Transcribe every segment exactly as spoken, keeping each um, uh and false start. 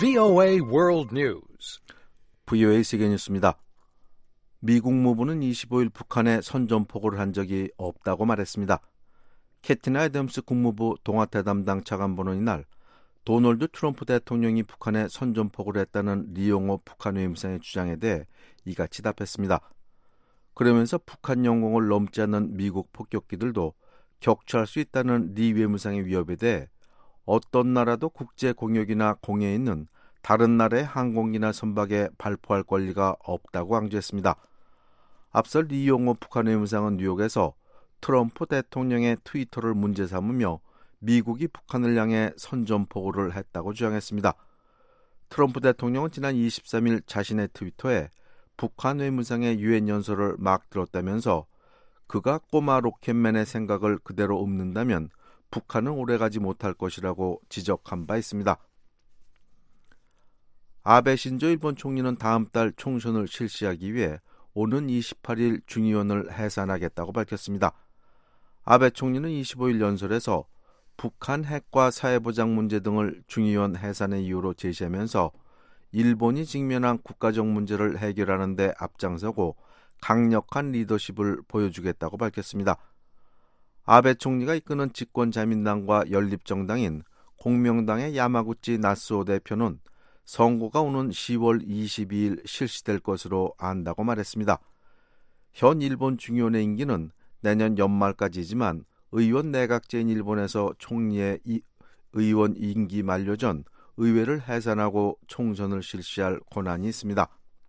브이오에이 World News. 브이오에이 세계 뉴스입니다. 미 국무부는 이십오일 북한에 선전포고를 한 적이 없다고 말했습니다. 캐티나 애덤스 국무부 동아태 담당 차관보는 이날 도널드 트럼프 대통령이 북한에 선전포고를 했다는 리용호 북한 외무상의 주장에 대해 이같이 답했습니다. 그러면서 북한 영공을 넘지 않는 미국 폭격기들도 격추할 수 있다는 리 외무상의 위협에 대해 어떤 나라도 국제 공역이나 공해에 있는 다른 나라의 항공기나 선박에 발포할 권리가 없다고 강조했습니다. 앞서 리용호 북한 외무상은 뉴욕에서 트럼프 대통령의 트위터를 문제 삼으며 미국이 북한을 향해 선전포고를 했다고 주장했습니다. 트럼프 대통령은 지난 이십삼일 자신의 트위터에 북한 외무상의 유엔 연설을 막 들었다면서 그가 꼬마 로켓맨의 생각을 그대로 읊는다면 북한은 오래가지 못할 것이라고 지적한 바 있습니다. 아베 신조 일본 총리는 다음 달 총선을 실시하기 위해 오는 이십팔일 중의원을 해산하겠다고 밝혔습니다. 아베 총리는 이십오일 연설에서 북한 핵과 사회보장 문제 등을 중의원 해산의 이유로 제시하면서 일본이 직면한 국가적 문제를 해결하는 데 앞장서고 강력한 리더십을 보여주겠다고 밝혔습니다. 아베 총리가 이끄는 집권자민당과 연립정당인 공명당의 야마구치 나스오 대표는 선거가 오는 시월 이십이일 실시될 것으로 안다고 말했습니다. 현 일본 중의원의 임기는 내년 연말까지지만 의원 내각제인 일본에서 총리의 이, 의원 임기 만료 전 의회를 해산하고 총선을 실시할 권한이 있습니다.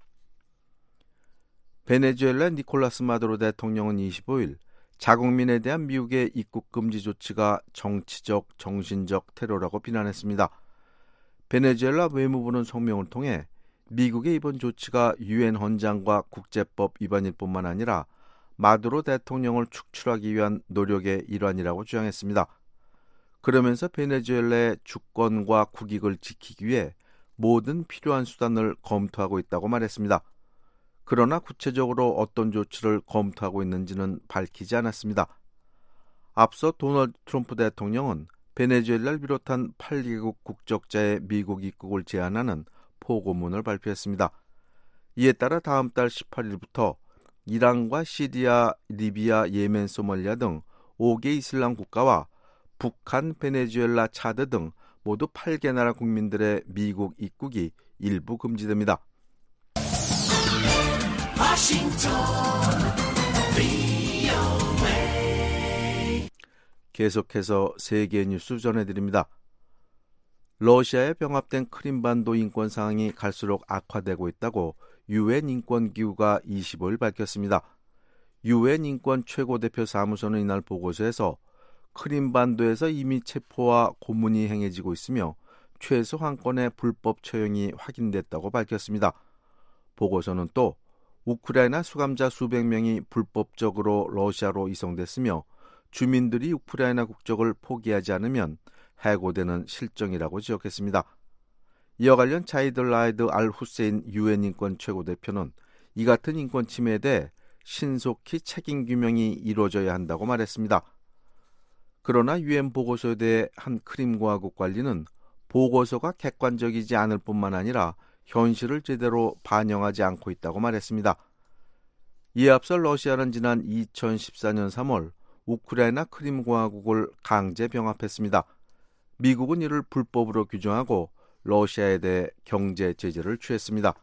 베네수엘라 니콜라스 마두로 대통령은 이십오일 자국민에 대한 미국의 입국 금지 조치가 정치적, 정신적 테러라고 비난했습니다. 베네수엘라 외무부는 성명을 통해 미국의 이번 조치가 유엔 헌장과 국제법 위반일 뿐만 아니라 마두로 대통령을 축출하기 위한 노력의 일환이라고 주장했습니다. 그러면서 베네수엘라의 주권과 국익을 지키기 위해 모든 필요한 수단을 검토하고 있다고 말했습니다. 그러나 구체적으로 어떤 조치를 검토하고 있는지는 밝히지 않았습니다. 앞서 도널드 트럼프 대통령은 베네수엘라를 비롯한 팔 개국 국적자의 미국 입국을 제한하는 포고문을 발표했습니다. 이에 따라 다음 달 십팔일부터 이란과 시리아, 리비아, 예멘, 소말리아 등 오 개 이슬람 국가와 북한, 베네수엘라, 차드 등 모두 팔 개 나라 국민들의 미국 입국이 일부 금지됩니다. 워싱턴 브이오에이 계속해서 세계 뉴스 전해드립니다. 러시아에 병합된 크림반도 인권 상황이 갈수록 악화되고 있다고 유엔 인권기구가 이십오일 밝혔습니다. 유엔 인권 최고대표 사무소는 이날 보고서에서 크림반도에서 이미 체포와 고문이 행해지고 있으며 최소 한 건의 불법 처형이 확인됐다고 밝혔습니다. 보고서는 또 우크라이나 수감자 수백 명이 불법적으로 러시아로 이송됐으며 주민들이 우크라이나 국적을 포기하지 않으면 해고되는 실정이라고 지적했습니다. 이와 관련 자이드 라이드 알 후세인 유엔 인권 최고대표는 이 같은 인권 침해에 대해 신속히 책임 규명이 이루어져야 한다고 말했습니다. 그러나 유엔 보고서에 대해 한 크림공화국 관리는 보고서가 객관적이지 않을 뿐만 아니라 현실을 제대로 반영하지 않고 있다고 말했습니다. 이에 앞서 러시아는 지난 이천십사년 삼월 우크라이나 크림공화국을 강제 병합했습니다. 미국은 이를 불법으로 규정하고 러시아에 대해 경제 제재를 취했습니다.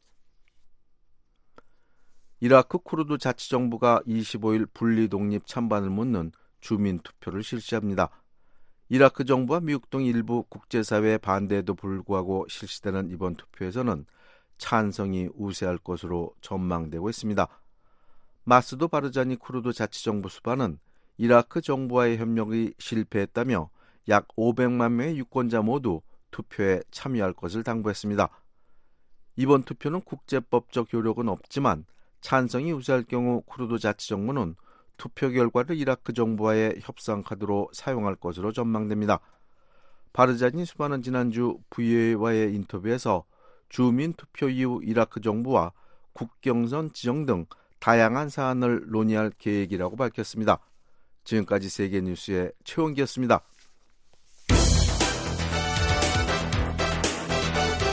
이라크 쿠르드 자치정부가 이십오일 분리독립 찬반을 묻는 주민투표를 실시합니다. 이라크 정부와 미국 등 일부 국제사회의 반대에도 불구하고 실시되는 이번 투표에서는 찬성이 우세할 것으로 전망되고 있습니다. 마스도 바르자니 쿠르드 자치정부 수반은 이라크 정부와의 협력이 실패했다며 약 오백만 명의 유권자 모두 투표에 참여할 것을 당부했습니다. 이번 투표는 국제법적 효력은 없지만 찬성이 우세할 경우 쿠르드 자치정부는 투표 결과를 이라크 정부와의 협상 카드로 사용할 것으로 전망됩니다. 바르자니 수반은 지난주 브이오에이와의 인터뷰에서 주민 투표 이후 이라크 정부와 국경선 지정 등 다양한 사안을 논의할 계획이라고 밝혔습니다. 지금까지 세계뉴스의 최원기였습니다.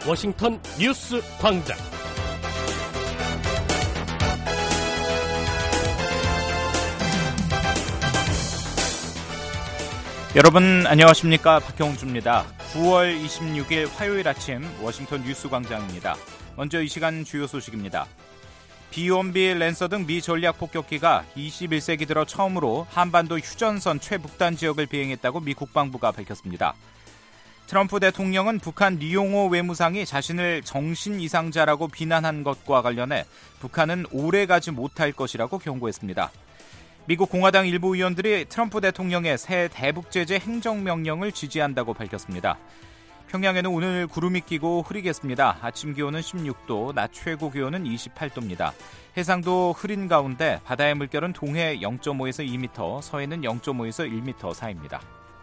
워싱턴 뉴스 광장. 여러분 안녕하십니까? 박형주입니다. 구월 이십육일 화요일 아침 워싱턴 뉴스 광장입니다. 먼저 이 시간 주요 소식입니다. 비 원 비 랜서 등 미 전략 폭격기가 이십일 세기 들어 처음으로 한반도 휴전선 최북단 지역을 비행했다고 미 국방부가 밝혔습니다. 트럼프 대통령은 북한 리용호 외무상이 자신을 정신 이상자라고 비난한 것과 관련해 북한은 오래 가지 못할 것이라고 경고했습니다. 미국 공화당 일부 의원들이 트럼프 대통령의 새 대북 제재 행정명령을 지지한다고 밝혔습니다. 평양에는 오늘 구름이 끼고 흐리겠습니다. 아침 기온은 십육 도, 낮 최고 기온은 이십팔 도입니다. 해상도 흐린 가운데 바다의 물결은 동해 영 점 오에서 이 미터, 서해는 영 점 오에서 일 미터 사이입니다.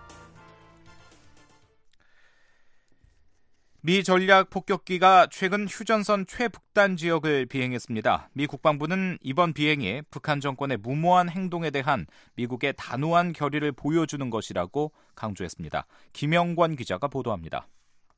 미 전략 폭격기가 최근 휴전선 최북단 지역을 비행했습니다. 미 국방부는 이번 비행이 북한 정권의 무모한 행동에 대한 미국의 단호한 결의를 보여주는 것이라고 강조했습니다. 김영권 기자가 보도합니다.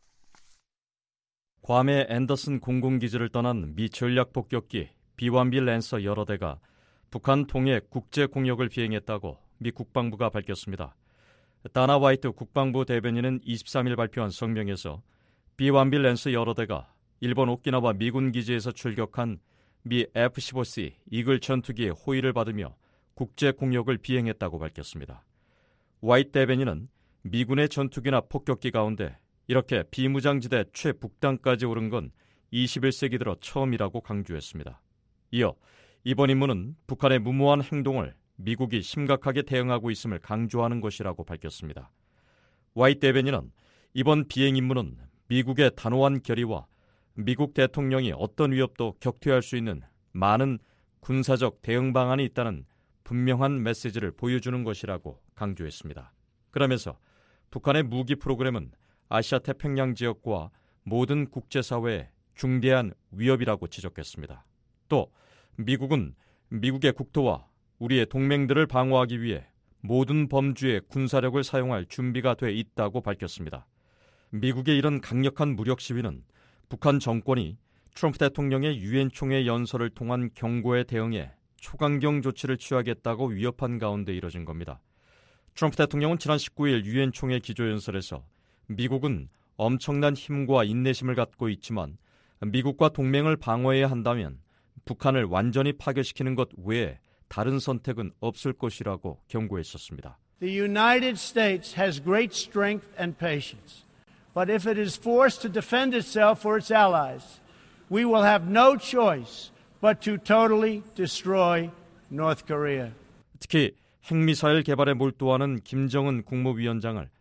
괌의 앤더슨 공군기지를 떠난 미 전략 폭격기 비 원 비 랜서 여러 대가 북한 통해 국제 공역을 비행했다고 미 국방부가 밝혔습니다. 다나 화이트 국방부 대변인은 이십삼일 발표한 성명에서 비 원 비 랜서 여러 대가 일본 오키나와 미군 기지에서 출격한 미 에프 십오 씨 이글 전투기의 호위를 받으며 국제 공역을 비행했다고 밝혔습니다. 화이트 대변인은 미군의 전투기나 폭격기 가운데 이렇게 비무장지대 최북단까지 오른 건 이십일 세기 들어 처음이라고 강조했습니다. 이어 이번 임무는 북한의 무모한 행동을 미국이 심각하게 대응하고 있음을 강조하는 것이라고 밝혔습니다. 화이트 대변인은 이번 비행 임무는 미국의 단호한 결의와 미국 대통령이 어떤 위협도 격퇴할 수 있는 많은 군사적 대응 방안이 있다는 분명한 메시지를 보여주는 것이라고 강조했습니다. 그러면서 북한의 무기 프로그램은 아시아 태평양 지역과 모든 국제사회에 중대한 위협이라고 지적했습니다. 또 미국은 미국의 국토와 우리의 동맹들을 방어하기 위해 모든 범주의 군사력을 사용할 준비가 돼 있다고 밝혔습니다. 미국의 이런 강력한 무력 시위는 북한 정권이 트럼프 대통령의 유엔 총회 연설을 통한 경고에 대응해 초강경 조치를 취하겠다고 위협한 가운데 이뤄진 겁니다. 트럼프 대통령은 지난 십구일 유엔 총회 기조연설에서 미국은 엄청난 힘과 인내심을 갖고 있지만 미국과 동맹을 방어해야 한다면 북한을 완전히 파괴시키는 것 외에 다른 선택은 없을 것이라고 경고했었습니다. The United States has great strength and patience. But if it is forced to defend itself or its allies, we will have no choice but to totally destroy North Korea. 특히 핵미사일 개발에 몰두하는 김정은 국무위원장을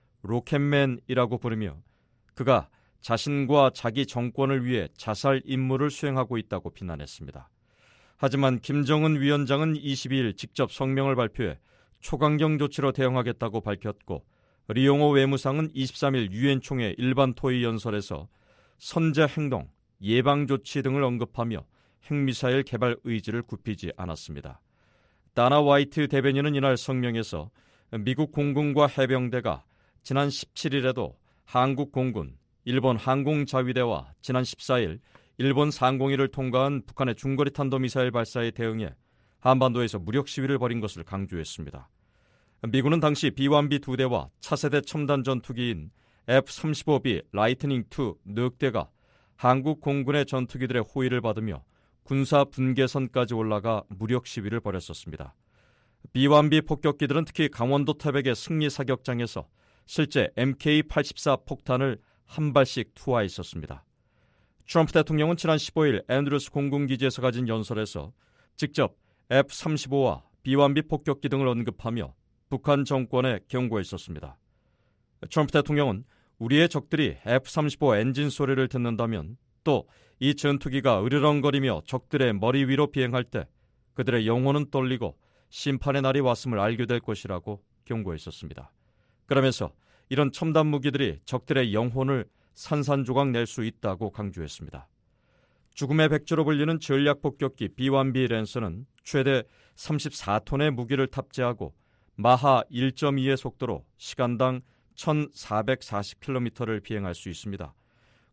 로켓맨이라고 부르며 그가 자신과 자기 정권을 위해 자살 임무를 수행하고 있다고 비난했습니다. 하지만 김정은 위원장은 이십이일 직접 성명을 발표해 초강경 조치로 대응하겠다고 밝혔고 리용호 외무상은 이십삼일 유엔 총회 일반 토의 연설에서 선제 행동, 예방 조치 등을 언급하며 핵미사일 개발 의지를 굽히지 않았습니다. 다나 화이트 대변인은 이날 성명에서 미국 공군과 해병대가 지난 십칠일에도 한국 공군, 일본 항공자위대와 지난 십사일 일본 상공위를 통과한 북한의 중거리 탄도미사일 발사에 대응해 한반도에서 무력 시위를 벌인 것을 강조했습니다. 미군은 당시 비 원 비 두 대와 차세대 첨단 전투기인 에프 삼십오 비 라이트닝 투 넉대가 한국 공군의 전투기들의 호위를 받으며 군사 분계선까지 올라가 무력 시위를 벌였었습니다. 비 원 비 폭격기들은 특히 강원도 태백의 승리 사격장에서 실제 엠케이 팔십사 폭탄을 한 발씩 투하했었습니다. 트럼프 대통령은 지난 십오일 앤드루스 공군기지에서 가진 연설에서 직접 에프 삼십오와 비 원 비 폭격기 등을 언급하며 북한 정권에 경고했었습니다. 트럼프 대통령은 우리의 적들이 에프 삼십오 엔진 소리를 듣는다면 또 이 전투기가 으르렁거리며 적들의 머리 위로 비행할 때 그들의 영혼은 떨리고 심판의 날이 왔음을 알게 될 것이라고 경고했었습니다. 그러면서 이런 첨단 무기들이 적들의 영혼을 산산조각 낼 수 있다고 강조했습니다. 죽음의 백조로 불리는 전략 폭격기 비 원 비 랜서는 최대 삼십사 톤의 무기를 탑재하고 마하 일 점 이의 속도로 시간당 천사백사십 킬로미터를 비행할 수 있습니다.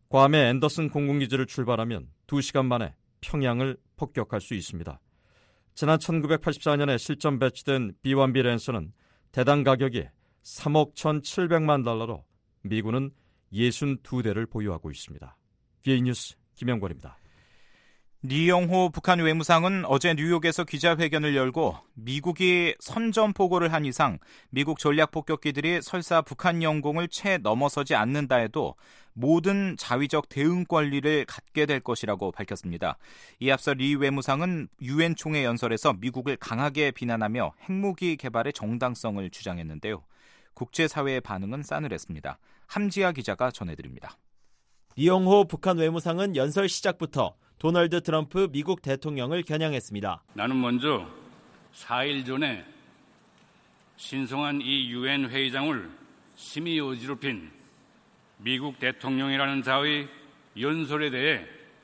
괌의 앤더슨 공군기지를 출발하면 두 시간 만에 평양을 폭격할 수 있습니다. 지난 천구백팔십사 년에 실전 배치된 비 원 비 랜서는 대당 가격이 삼억 천칠백만 달러로 미군은 육십이 대를 보유하고 있습니다. 비에이 뉴스 김영권입니다. 리영호 북한 외무상은 어제 뉴욕에서 기자회견을 열고 미국이 선전포고를 한 이상 미국 전략폭격기들이 설사 북한 영공을 채 넘어서지 않는다 해도 모든 자위적 대응 권리를 갖게 될 것이라고 밝혔습니다. 이에 앞서 리 외무상은 유엔 총회 연설에서 미국을 강하게 비난하며 핵무기 개발의 정당성을 주장했는데요. 국제사회의 반응은 싸늘했습니다. 함지아 기자가 전해드립니다. 리영호 북한 외무상은 연설 시작부터 도널드 트럼프 미국 대통령을 겨냥했습니다. 나는 먼저 사 일 전에 신성한 이 유엔 회의장을 심히 어지럽힌 미국 대통령이라는 자의 연설에 대해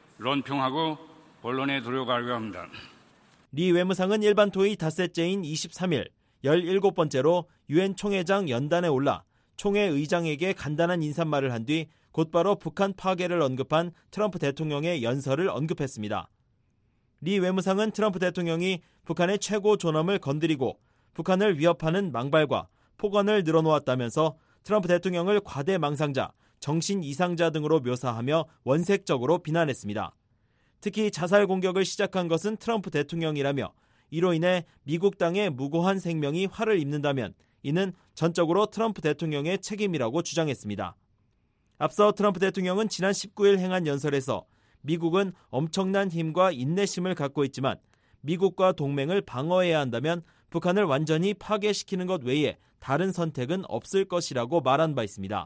론평하고 본론에 들어가려고 합니다. 리 외무상은 일반 토의 닷새째인 이십삼 일 열일곱 번째로 유엔 총회장 연단에 올라 총회 의장에게 간단한 인사말을 한 뒤 곧바로 북한 파괴를 언급한 트럼프 대통령의 연설을 언급했습니다. 리 외무상은 트럼프 대통령이 북한의 최고 존엄을 건드리고 북한을 위협하는 망발과 폭언을 늘어놓았다면서 트럼프 대통령을 과대망상자, 정신 이상자 등으로 묘사하며 원색적으로 비난했습니다. 특히 자살 공격을 시작한 것은 트럼프 대통령이라며 이로 인해 미국 땅의 무고한 생명이 화를 입는다면 이는 전적으로 트럼프 대통령의 책임이라고 주장했습니다. 앞서 트럼프 대통령은 지난 십구 일 행한 연설에서 미국은 엄청난 힘과 인내심을 갖고 있지만 미국과 동맹을 방어해야 한다면 북한을 완전히 파괴시키는 것 외에 다른 선택은 없을 것이라고 말한 바 있습니다.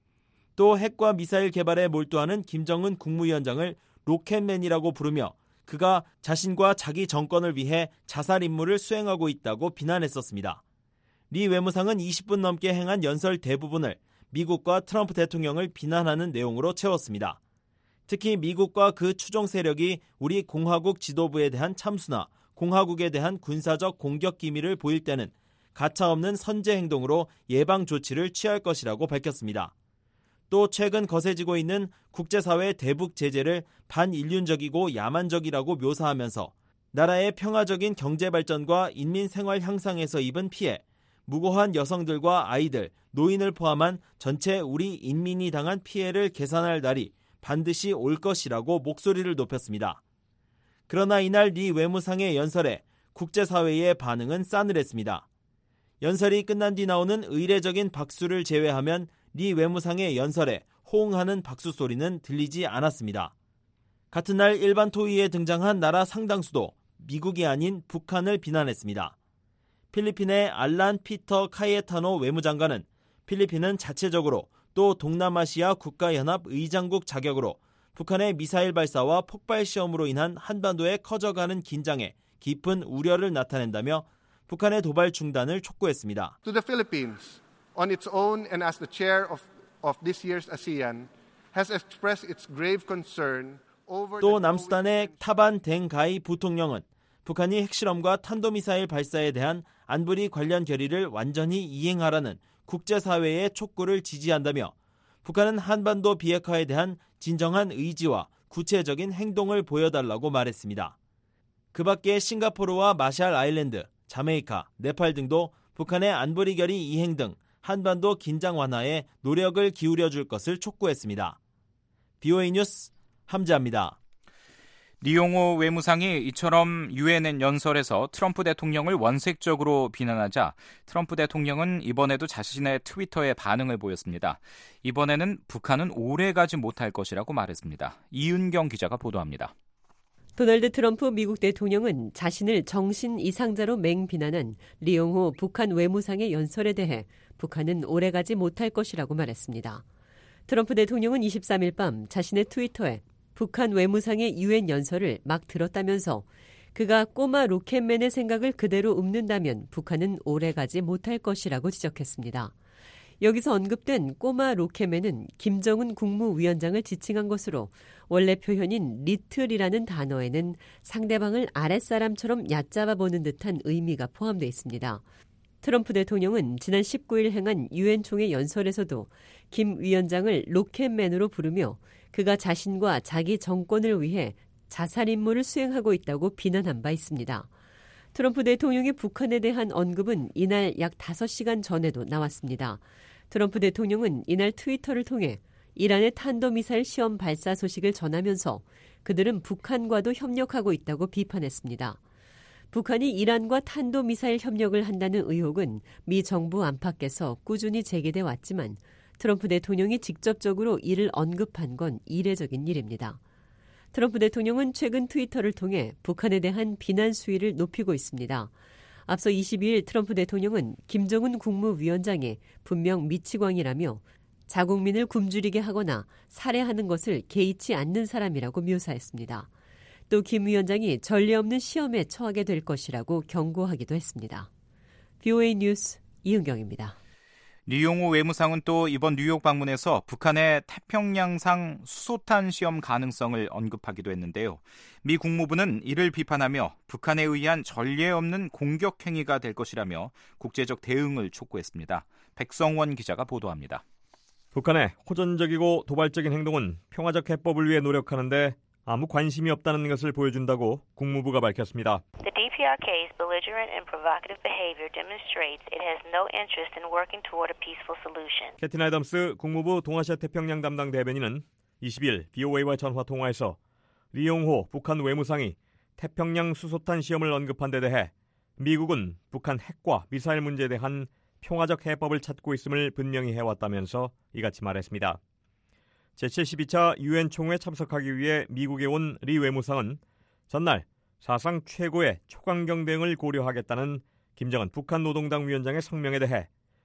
또 핵과 미사일 개발에 몰두하는 김정은 국무위원장을 로켓맨이라고 부르며 그가 자신과 자기 정권을 위해 자살 임무를 수행하고 있다고 비난했었습니다. 리 외무상은 이십 분 넘게 행한 연설 대부분을 미국과 트럼프 대통령을 비난하는 내용으로 채웠습니다. 특히 미국과 그 추종 세력이 우리 공화국 지도부에 대한 참수나 공화국에 대한 군사적 공격 기미를 보일 때는 가차없는 선제 행동으로 예방 조치를 취할 것이라고 밝혔습니다. 또 최근 거세지고 있는 국제사회 대북 제재를 반인륜적이고 야만적이라고 묘사하면서 나라의 평화적인 경제 발전과 인민 생활 향상에서 입은 피해, 무고한 여성들과 아이들, 노인을 포함한 전체 우리 인민이 당한 피해를 계산할 날이 반드시 올 것이라고 목소리를 높였습니다. 그러나 이날 리 외무상의 연설에 국제사회의 반응은 싸늘했습니다. 연설이 끝난 뒤 나오는 의례적인 박수를 제외하면 리 외무상의 연설에 호응하는 박수 소리는 들리지 않았습니다. 같은 날 일반 토의에 등장한 나라 상당수도 미국이 아닌 북한을 비난했습니다. 필리핀의 알란 피터 카예타노 외무장관은 필리핀은 자체적으로 또 동남아시아 국가연합 의장국 자격으로 북한의 미사일 발사와 폭발 시험으로 인한 한반도의 커져가는 긴장에 깊은 우려를 나타낸다며 북한의 도발 중단을 촉구했습니다. To the Philippines, on its own and as the chair of, of this year's 아시안, has expressed its grave concern over 또 남수단의 타반 댕가이 부통령은 북한이 핵실험과 탄도미사일 발사에 대한 안보리 관련 결의를 완전히 이행하라는 국제사회의 촉구를 지지한다며 북한은 한반도 비핵화에 대한 진정한 의지와 구체적인 행동을 보여달라고 말했습니다. 그 밖에 싱가포르와 마샬 아일랜드, 자메이카, 네팔 등도 북한의 안보리 결의 이행 등 한반도 긴장 완화에 노력을 기울여줄 것을 촉구했습니다. 비오에이 뉴스 함지아입니다. 리용호 외무상이 이처럼 유엔 연설에서 트럼프 대통령을 원색적으로 비난하자 트럼프 대통령은 이번에도 자신의 트위터에 반응을 보였습니다. 이번에는 북한은 오래가지 못할 것이라고 말했습니다. 이은경 기자가 보도합니다. 도널드 트럼프 미국 대통령은 자신을 정신 이상자로 맹비난한 리용호 북한 외무상의 연설에 대해 북한은 오래가지 못할 것이라고 말했습니다. 트럼프 대통령은 이십삼 일 밤 자신의 트위터에 북한 외무상의 유엔 연설을 막 들었다면서 그가 꼬마 로켓맨의 생각을 그대로 읊는다면 북한은 오래가지 못할 것이라고 지적했습니다. 여기서 언급된 꼬마 로켓맨은 김정은 국무위원장을 지칭한 것으로 원래 표현인 리틀이라는 단어에는 상대방을 아랫사람처럼 얕잡아 보는 듯한 의미가 포함되어 있습니다. 트럼프 대통령은 지난 십구 일 행한 유엔 총회 연설에서도 김 위원장을 로켓맨으로 부르며 그가 자신과 자기 정권을 위해 자살 임무를 수행하고 있다고 비난한 바 있습니다. 트럼프 대통령의 북한에 대한 언급은 이날 약 다섯 시간 전에도 나왔습니다. 트럼프 대통령은 이날 트위터를 통해 이란의 탄도미사일 시험 발사 소식을 전하면서 그들은 북한과도 협력하고 있다고 비판했습니다. 북한이 이란과 탄도미사일 협력을 한다는 의혹은 미 정부 안팎에서 꾸준히 제기돼 왔지만 트럼프 대통령이 직접적으로 이를 언급한 건 이례적인 일입니다. 트럼프 대통령은 최근 트위터를 통해 북한에 대한 비난 수위를 높이고 있습니다. 앞서 이십이일 트럼프 대통령은 김정은 국무위원장이 분명 미치광이라며 자국민을 굶주리게 하거나 살해하는 것을 개의치 않는 사람이라고 묘사했습니다. 또 김 위원장이 전례 없는 시험에 처하게 될 것이라고 경고하기도 했습니다. 브이오에이 뉴스 이은경입니다. 리용호 외무상은 또 이번 뉴욕 방문에서 북한의 태평양상 수소탄 시험 가능성을 언급하기도 했는데요. 미 국무부는 이를 비판하며 북한에 의한 전례 없는 공격 행위가 될 것이라며 국제적 대응을 촉구했습니다. 백성원 기자가 보도합니다. 북한의 호전적이고 도발적인 행동은 평화적 해법을 위해 노력하는데 아무 관심이 없다는 것을 보여준다고 국무부가 밝혔습니다. The 디피아르케이's belligerent and provocative behavior demonstrates it has no interest in working toward a peaceful solution. 캐틴 애덤스 국무부 동아시아 태평양 담당 대변인은 이십일 브이오에이와 전화 통화에서 리용호 북한 외무상이 태평양 수소탄 시험을 언급한 데 대해 미국은 북한 핵과 미사일 문제에 대한 평화적 해법을 찾고 있음을 분명히 해왔다면서 이같이 말했습니다. 제칠십이 차 유엔 총회에 참석하기 위해 미국에 온 리 외무상은 전날 사상 최고의 초강경 대응을 고려하겠다는 김정은 북한 노동당 위원장의 성명에 대해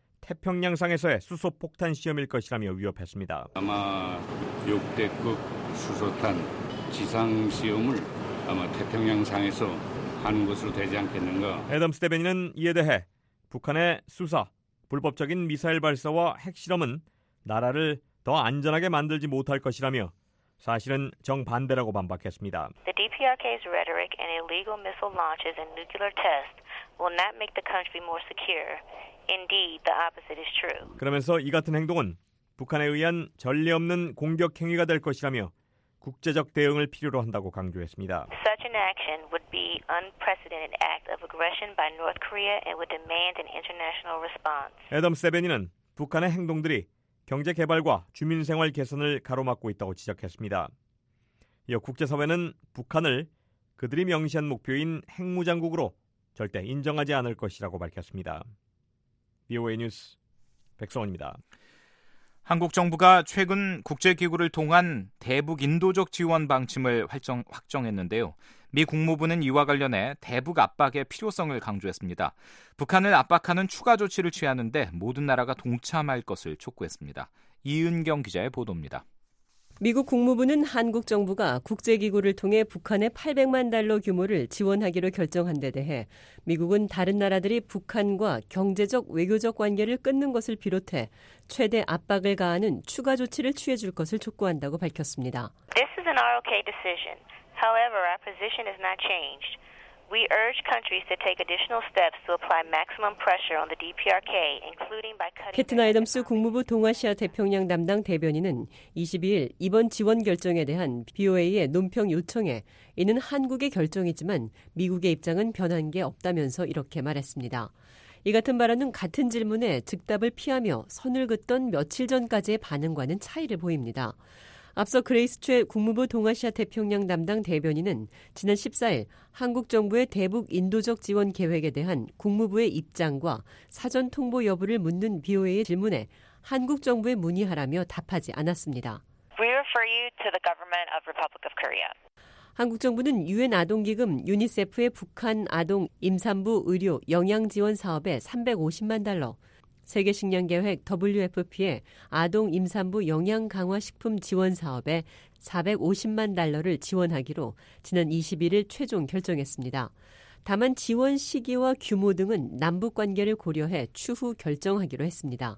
태평양상에서의 수소폭탄 시험일 것이라며 위협했습니다. 아마 역대급 수소탄 지상 시험을 아마 태평양상에서 하는 것으로 되지 않겠는가. 애덤스 대변인은 이에 대해 북한의 수사, 불법적인 미사일 발사와 핵실험은 나라를 더 안전하게 만들지 못할 것이라며 사실은 정반대라고 반박했습니다. The 디피아르케이's rhetoric and illegal missile launches and nuclear tests will not make the country more secure. Indeed, the opposite is true. 그러면서 이 같은 행동은 북한에 의한 전례 없는 공격 행위가 될 것이라며 국제적 대응을 필요로 한다고 강조했습니다. Such an action would be unprecedented act of aggression by North Korea and would demand an international response. 애덤스 대변인은 북한의 행동들이 경제 개발과 주민 생활 개선을 가로막고 있다고 지적했습니다. 이어 국제사회는 북한을 그들이 명시한 목표인 핵무장국으로 절대 인정하지 않을 것이라고 밝혔습니다. 브이오에이 뉴스 백성원입니다. 한국 정부가 최근 국제기구를 통한 대북 인도적 지원 방침을 확정, 확정했는데요. 미 국무부는 이와 관련해 대북 압박의 필요성을 강조했습니다. 북한을 압박하는 추가 조치를 취하는데 모든 나라가 동참할 것을 촉구했습니다. 이은경 기자의 보도입니다. 미국 국무부는 한국 정부가 국제기구를 통해 북한에 팔백만 달러 규모를 지원하기로 결정한 데 대해 미국은 다른 나라들이 북한과 경제적, 외교적 관계를 끊는 것을 비롯해 최대 압박을 가하는 추가 조치를 취해줄 것을 촉구한다고 밝혔습니다. This is an 알 오케이 decision. However, our position has not changed. We urge countries to take additional steps to apply maximum pressure on the 디피아르케이, including by cutting. 캐튼 애덤스 국무부 동아시아 태평양 담당 대변인은 이십이일 이번 지원 결정에 대한 브이오에이의 논평 요청에 이는 한국의 결정이지만 미국의 입장은 변한 게 없다면서 이렇게 말했습니다. 이 같은 발언은 같은 질문에 즉답을 피하며 선을 긋던 며칠 전까지의 반응과는 차이를 보입니다. 앞서 그레이스 최 국무부 동아시아 태평양 담당 대변인은 지난 십사일 한국 정부의 대북 인도적 지원 계획에 대한 국무부의 입장과 사전 통보 여부를 묻는 브이오에이의 질문에 한국 정부에 문의하라며 답하지 않았습니다. We refer you to the government of Republic of Korea. 한국 정부는 유엔 아동기금 유니세프의 북한 아동 임산부 의료 영양 지원 사업에 삼백오십만 달러, 세계식량계획 더블유에프피의 아동 임산부 영양 강화 식품 지원 사업에 사백오십만 달러를 지원하기로 지난 이십일일 최종 결정했습니다. 다만 지원 시기와 규모 등은 남북 관계를 고려해 추후 결정하기로 했습니다.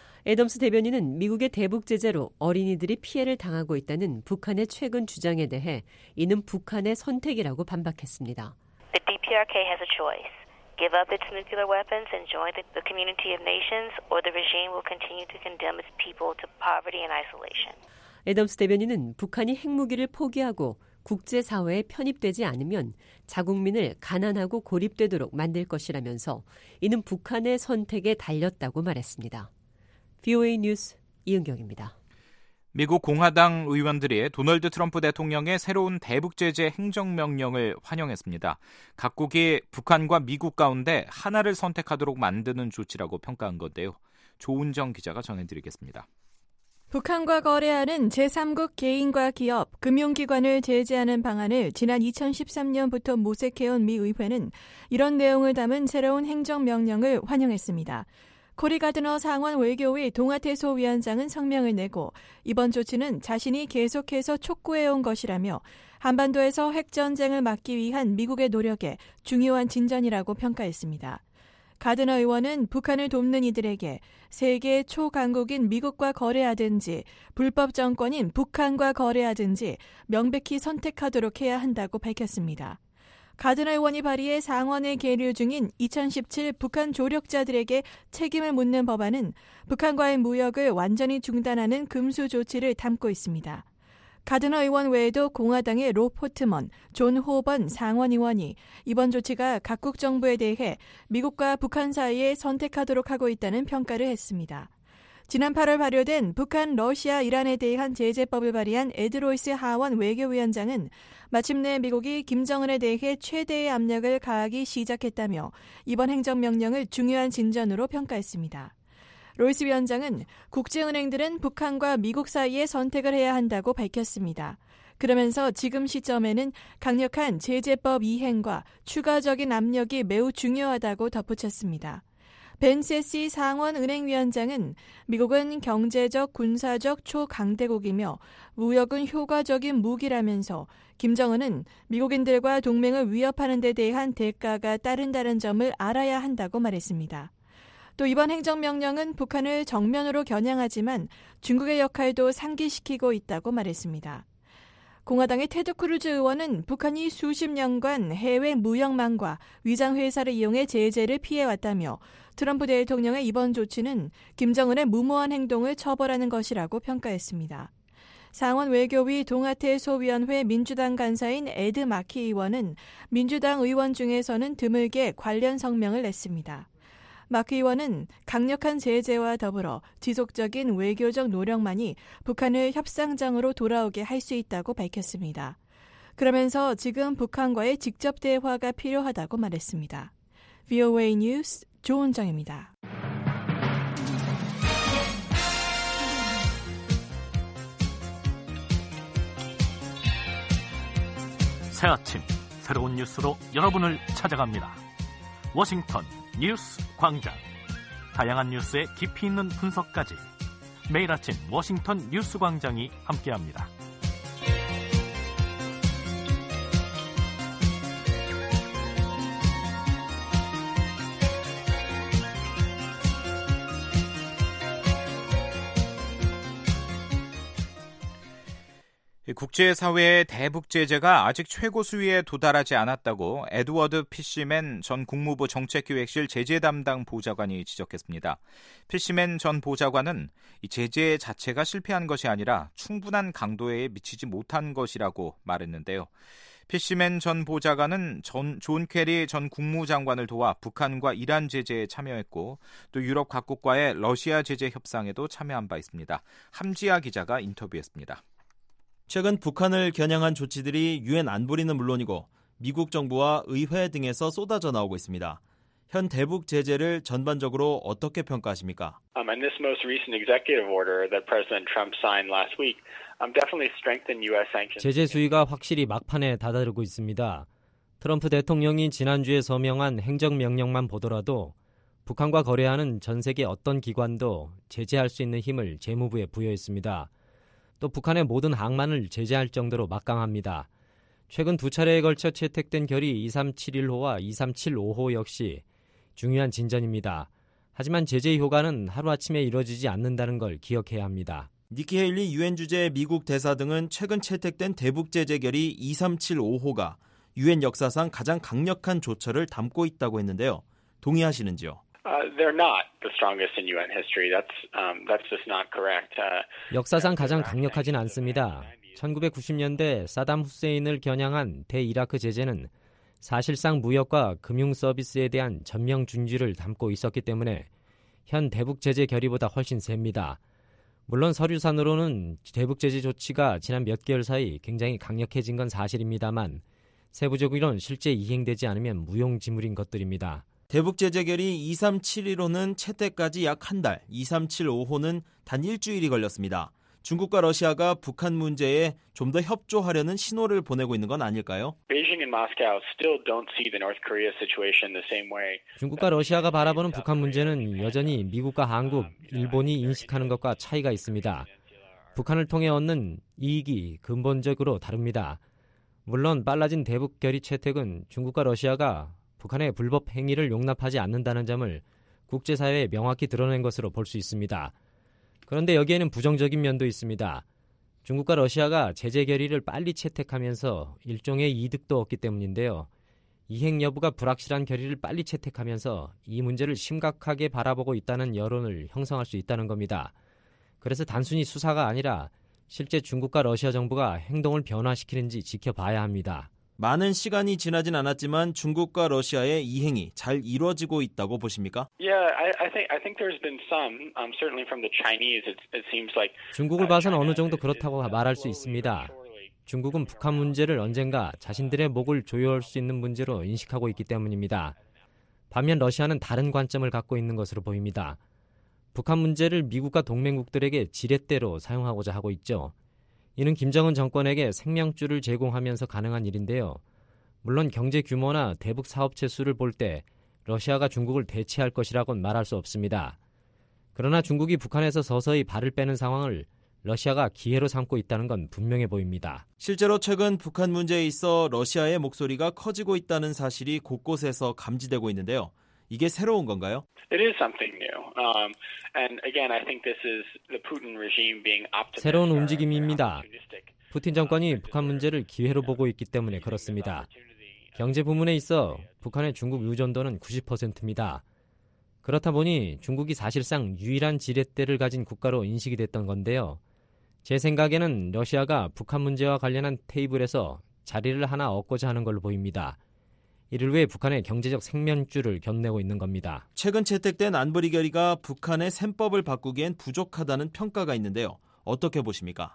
애덤스 대변인은 미국의 대북 제재로 어린이들이 피해를 당하고 있다는 북한의 최근 주장에 대해 이는 북한의 선택이라고 반박했습니다. The 디피아르케이 has a choice. Give up its nuclear weapons and join the, the community of nations, or the regime will continue to condemn its people to poverty and isolation. 애덤스 대변인은 북한이 핵무기를 포기하고 국제사회에 편입되지 않으면 자국민을 가난하고 고립되도록 만들 것이라면서 이는 북한의 선택에 달렸다고 말했습니다. 브이오에이 뉴스 이은경입니다. 미국 공화당 의원들이 도널드 트럼프 대통령의 새로운 대북 제재 행정명령을 환영했습니다. 각국이 북한과 미국 가운데 하나를 선택하도록 만드는 조치라고 평가한 건데요. 조은정 기자가 전해드리겠습니다. 북한과 거래하는 제삼국 개인과 기업, 금융기관을 제재하는 방안을 지난 이천십삼 년부터 모색해온 미 의회는 이런 내용을 담은 새로운 행정명령을 환영했습니다. 코리 가드너 상원 외교위 동아태소 위원장은 성명을 내고 이번 조치는 자신이 계속해서 촉구해온 것이라며 한반도에서 핵전쟁을 막기 위한 미국의 노력에 중요한 진전이라고 평가했습니다. 가드너 의원은 북한을 돕는 이들에게 세계 초강국인 미국과 거래하든지 불법 정권인 북한과 거래하든지 명백히 선택하도록 해야 한다고 밝혔습니다. 가드너 의원이 발의해 상원에 계류 중인 이천십칠 북한 조력자들에게 책임을 묻는 법안은 북한과의 무역을 완전히 중단하는 금수 조치를 담고 있습니다. 가드너 의원 외에도 공화당의 로 포트먼, 존 호번 상원 의원이 이번 조치가 각국 정부에 대해 미국과 북한 사이에 선택하도록 하고 있다는 평가를 했습니다. 지난 팔월 발효된 북한, 러시아, 이란에 대한 제재법을 발의한 에드 로이스 하원 외교위원장은 마침내 미국이 김정은에 대해 최대의 압력을 가하기 시작했다며 이번 행정명령을 중요한 진전으로 평가했습니다. 로이스 위원장은 국제은행들은 북한과 미국 사이에 선택을 해야 한다고 밝혔습니다. 그러면서 지금 시점에는 강력한 제재법 이행과 추가적인 압력이 매우 중요하다고 덧붙였습니다. 벤 세시 상원은행위원장은 미국은 경제적, 군사적 초강대국이며 무역은 효과적인 무기라면서 김정은은 미국인들과 동맹을 위협하는 데 대한 대가가 따른다는 점을 알아야 한다고 말했습니다. 또 이번 행정명령은 북한을 정면으로 겨냥하지만 중국의 역할도 상기시키고 있다고 말했습니다. 공화당의 테드 크루즈 의원은 북한이 수십 년간 해외 무역망과 위장회사를 이용해 제재를 피해왔다며 트럼프 대통령의 이번 조치는 김정은의 무모한 행동을 처벌하는 것이라고 평가했습니다. 상원 외교위 동아태소위원회 민주당 간사인 에드 마키 의원은 민주당 의원 중에서는 드물게 관련 성명을 냈습니다. 마크 의원은 강력한 제재와 더불어 지속적인 외교적 노력만이 북한을 협상장으로 돌아오게 할 수 있다고 밝혔습니다. 그러면서 지금 북한과의 직접 대화가 필요하다고 말했습니다. 브이오에이 뉴스 조은정입니다. 새 아침 새로운 뉴스로 여러분을 찾아갑니다. 워싱턴 뉴스 광장. 다양한 뉴스의 깊이 있는 분석까지 매일 아침 워싱턴 뉴스 광장이 함께합니다. 국제사회의 대북 제재가 아직 최고 수위에 도달하지 않았다고 에드워드 피시맨 전 국무부 정책기획실 제재 담당 보좌관이 지적했습니다. 피시맨 전 보좌관은 이 제재 자체가 실패한 것이 아니라 충분한 강도에 미치지 못한 것이라고 말했는데요. 피시맨 전 보좌관은 전, 존 캐리 전 국무장관을 도와 북한과 이란 제재에 참여했고 또 유럽 각국과의 러시아 제재 협상에도 참여한 바 있습니다. 함지아 기자가 인터뷰했습니다. 최근 북한을 겨냥한 조치들이 유엔 안보리는 물론이고 미국 정부와 의회 등에서 쏟아져 나오고 있습니다. 현 대북 제재를 전반적으로 어떻게 평가하십니까? Um, and this most recent executive order that President Trump signed last week um, definitely strengthened 유에스 sanctions. 제재 수위가 확실히 막판에 다다르고 있습니다. 트럼프 대통령이 지난주에 서명한 행정명령만 보더라도 북한과 거래하는 전 세계 어떤 기관도 제재할 수 있는 힘을 재무부에 부여했습니다. 또 북한의 모든 항만을 제재할 정도로 막강합니다. 최근 두 차례에 걸쳐 채택된 결의 이삼칠일 호와 이삼칠오 호 역시 중요한 진전입니다. 하지만 제재의 효과는 하루아침에 이루어지지 않는다는 걸 기억해야 합니다. 니키 헤일리 유엔 주재 미국 대사 등은 최근 채택된 대북 제재 결의 이삼칠오 호가 유엔 역사상 가장 강력한 조처를 담고 있다고 했는데요. 동의하시는지요? Uh, they're not the strongest in 유엔 history. That's um, that's just not correct. Uh, 역사상 가장 강력하진 않습니다. 천구백구십 년대 사담 후세인을 겨냥한 대이라크 제재는 사실상 무역과 금융 서비스에 대한 전면 중지를 담고 있었기 때문에 현 대북 제재 결의보다 훨씬 셉니다. 물론 서류상으로는 대북 제재 조치가 지난 몇 개월 사이 굉장히 강력해진 건 사실입니다만 세부적으로는 실제 이행되지 않으면 무용지물인 것들입니다. 대북 제재 결의 이삼칠일 호는 채택까지 약 한 달, 이삼칠오 호는 단 일주일이 걸렸습니다. 중국과 러시아가 북한 문제에 좀 더 협조하려는 신호를 보내고 있는 건 아닐까요? Beijing and Moscow still don't see the North Korea situation the same way. 중국과 러시아가 바라보는 북한 문제는 여전히 미국과 한국, 일본이 인식하는 것과 차이가 있습니다. 북한을 통해 얻는 이익이 근본적으로 다릅니다. 물론 빨라진 대북 결의 채택은 중국과 러시아가 북한의 불법 행위를 용납하지 않는다는 점을 국제사회에 명확히 드러낸 것으로 볼 수 있습니다. 그런데 여기에는 부정적인 면도 있습니다. 중국과 러시아가 제재 결의를 빨리 채택하면서 일종의 이득도 얻기 때문인데요. 이행 여부가 불확실한 결의를 빨리 채택하면서 이 문제를 심각하게 바라보고 있다는 여론을 형성할 수 있다는 겁니다. 그래서 단순히 수사가 아니라 실제 중국과 러시아 정부가 행동을 변화시키는지 지켜봐야 합니다. 많은 시간이 지나진 않았지만 중국과 러시아의 이행이 잘 이루어지고 있다고 보십니까? Yeah, I, I think I think there's been some. Um, certainly from the Chinese, it, it seems like. 중국을 봐서는 어느 정도 그렇다고 말할 수 있습니다. 중국은 북한 문제를 언젠가 자신들의 목을 조여올 수 있는 문제로 인식하고 있기 때문입니다. 반면 러시아는 다른 관점을 갖고 있는 것으로 보입니다. 북한 문제를 미국과 동맹국들에게 지렛대로 사용하고자 하고 있죠. 이는 김정은 정권에게 생명줄을 제공하면서 가능한 일인데요. 물론 경제 규모나 대북 사업체 수를 볼 때 러시아가 중국을 대체할 것이라고는 말할 수 없습니다. 그러나 중국이 북한에서 서서히 발을 빼는 상황을 러시아가 기회로 삼고 있다는 건 분명해 보입니다. 실제로 최근 북한 문제에 있어 러시아의 목소리가 커지고 있다는 사실이 곳곳에서 감지되고 있는데요. 이게 새로운 건가요? It is something new. Um, and again, I think this is the Putin regime being optimistic. 새로운 움직임입니다. 푸틴 정권이 북한 문제를 기회로 보고 있기 때문에 그렇습니다. 경제 부문에 있어 북한의 중국 의존도는 구십 퍼센트입니다. 그렇다 보니 중국이 사실상 유일한 지렛대를 가진 국가로 인식이 됐던 건데요. 제 생각에는 러시아가 북한 문제와 관련한 테이블에서 자리를 하나 얻고자 하는 걸로 보입니다. 이를 위해 북한의 경제적 생명줄을 견내고 있는 겁니다. 최근 채택된 안보리 결의가 북한의 셈법을 바꾸기엔 부족하다는 평가가 있는데요. 어떻게 보십니까?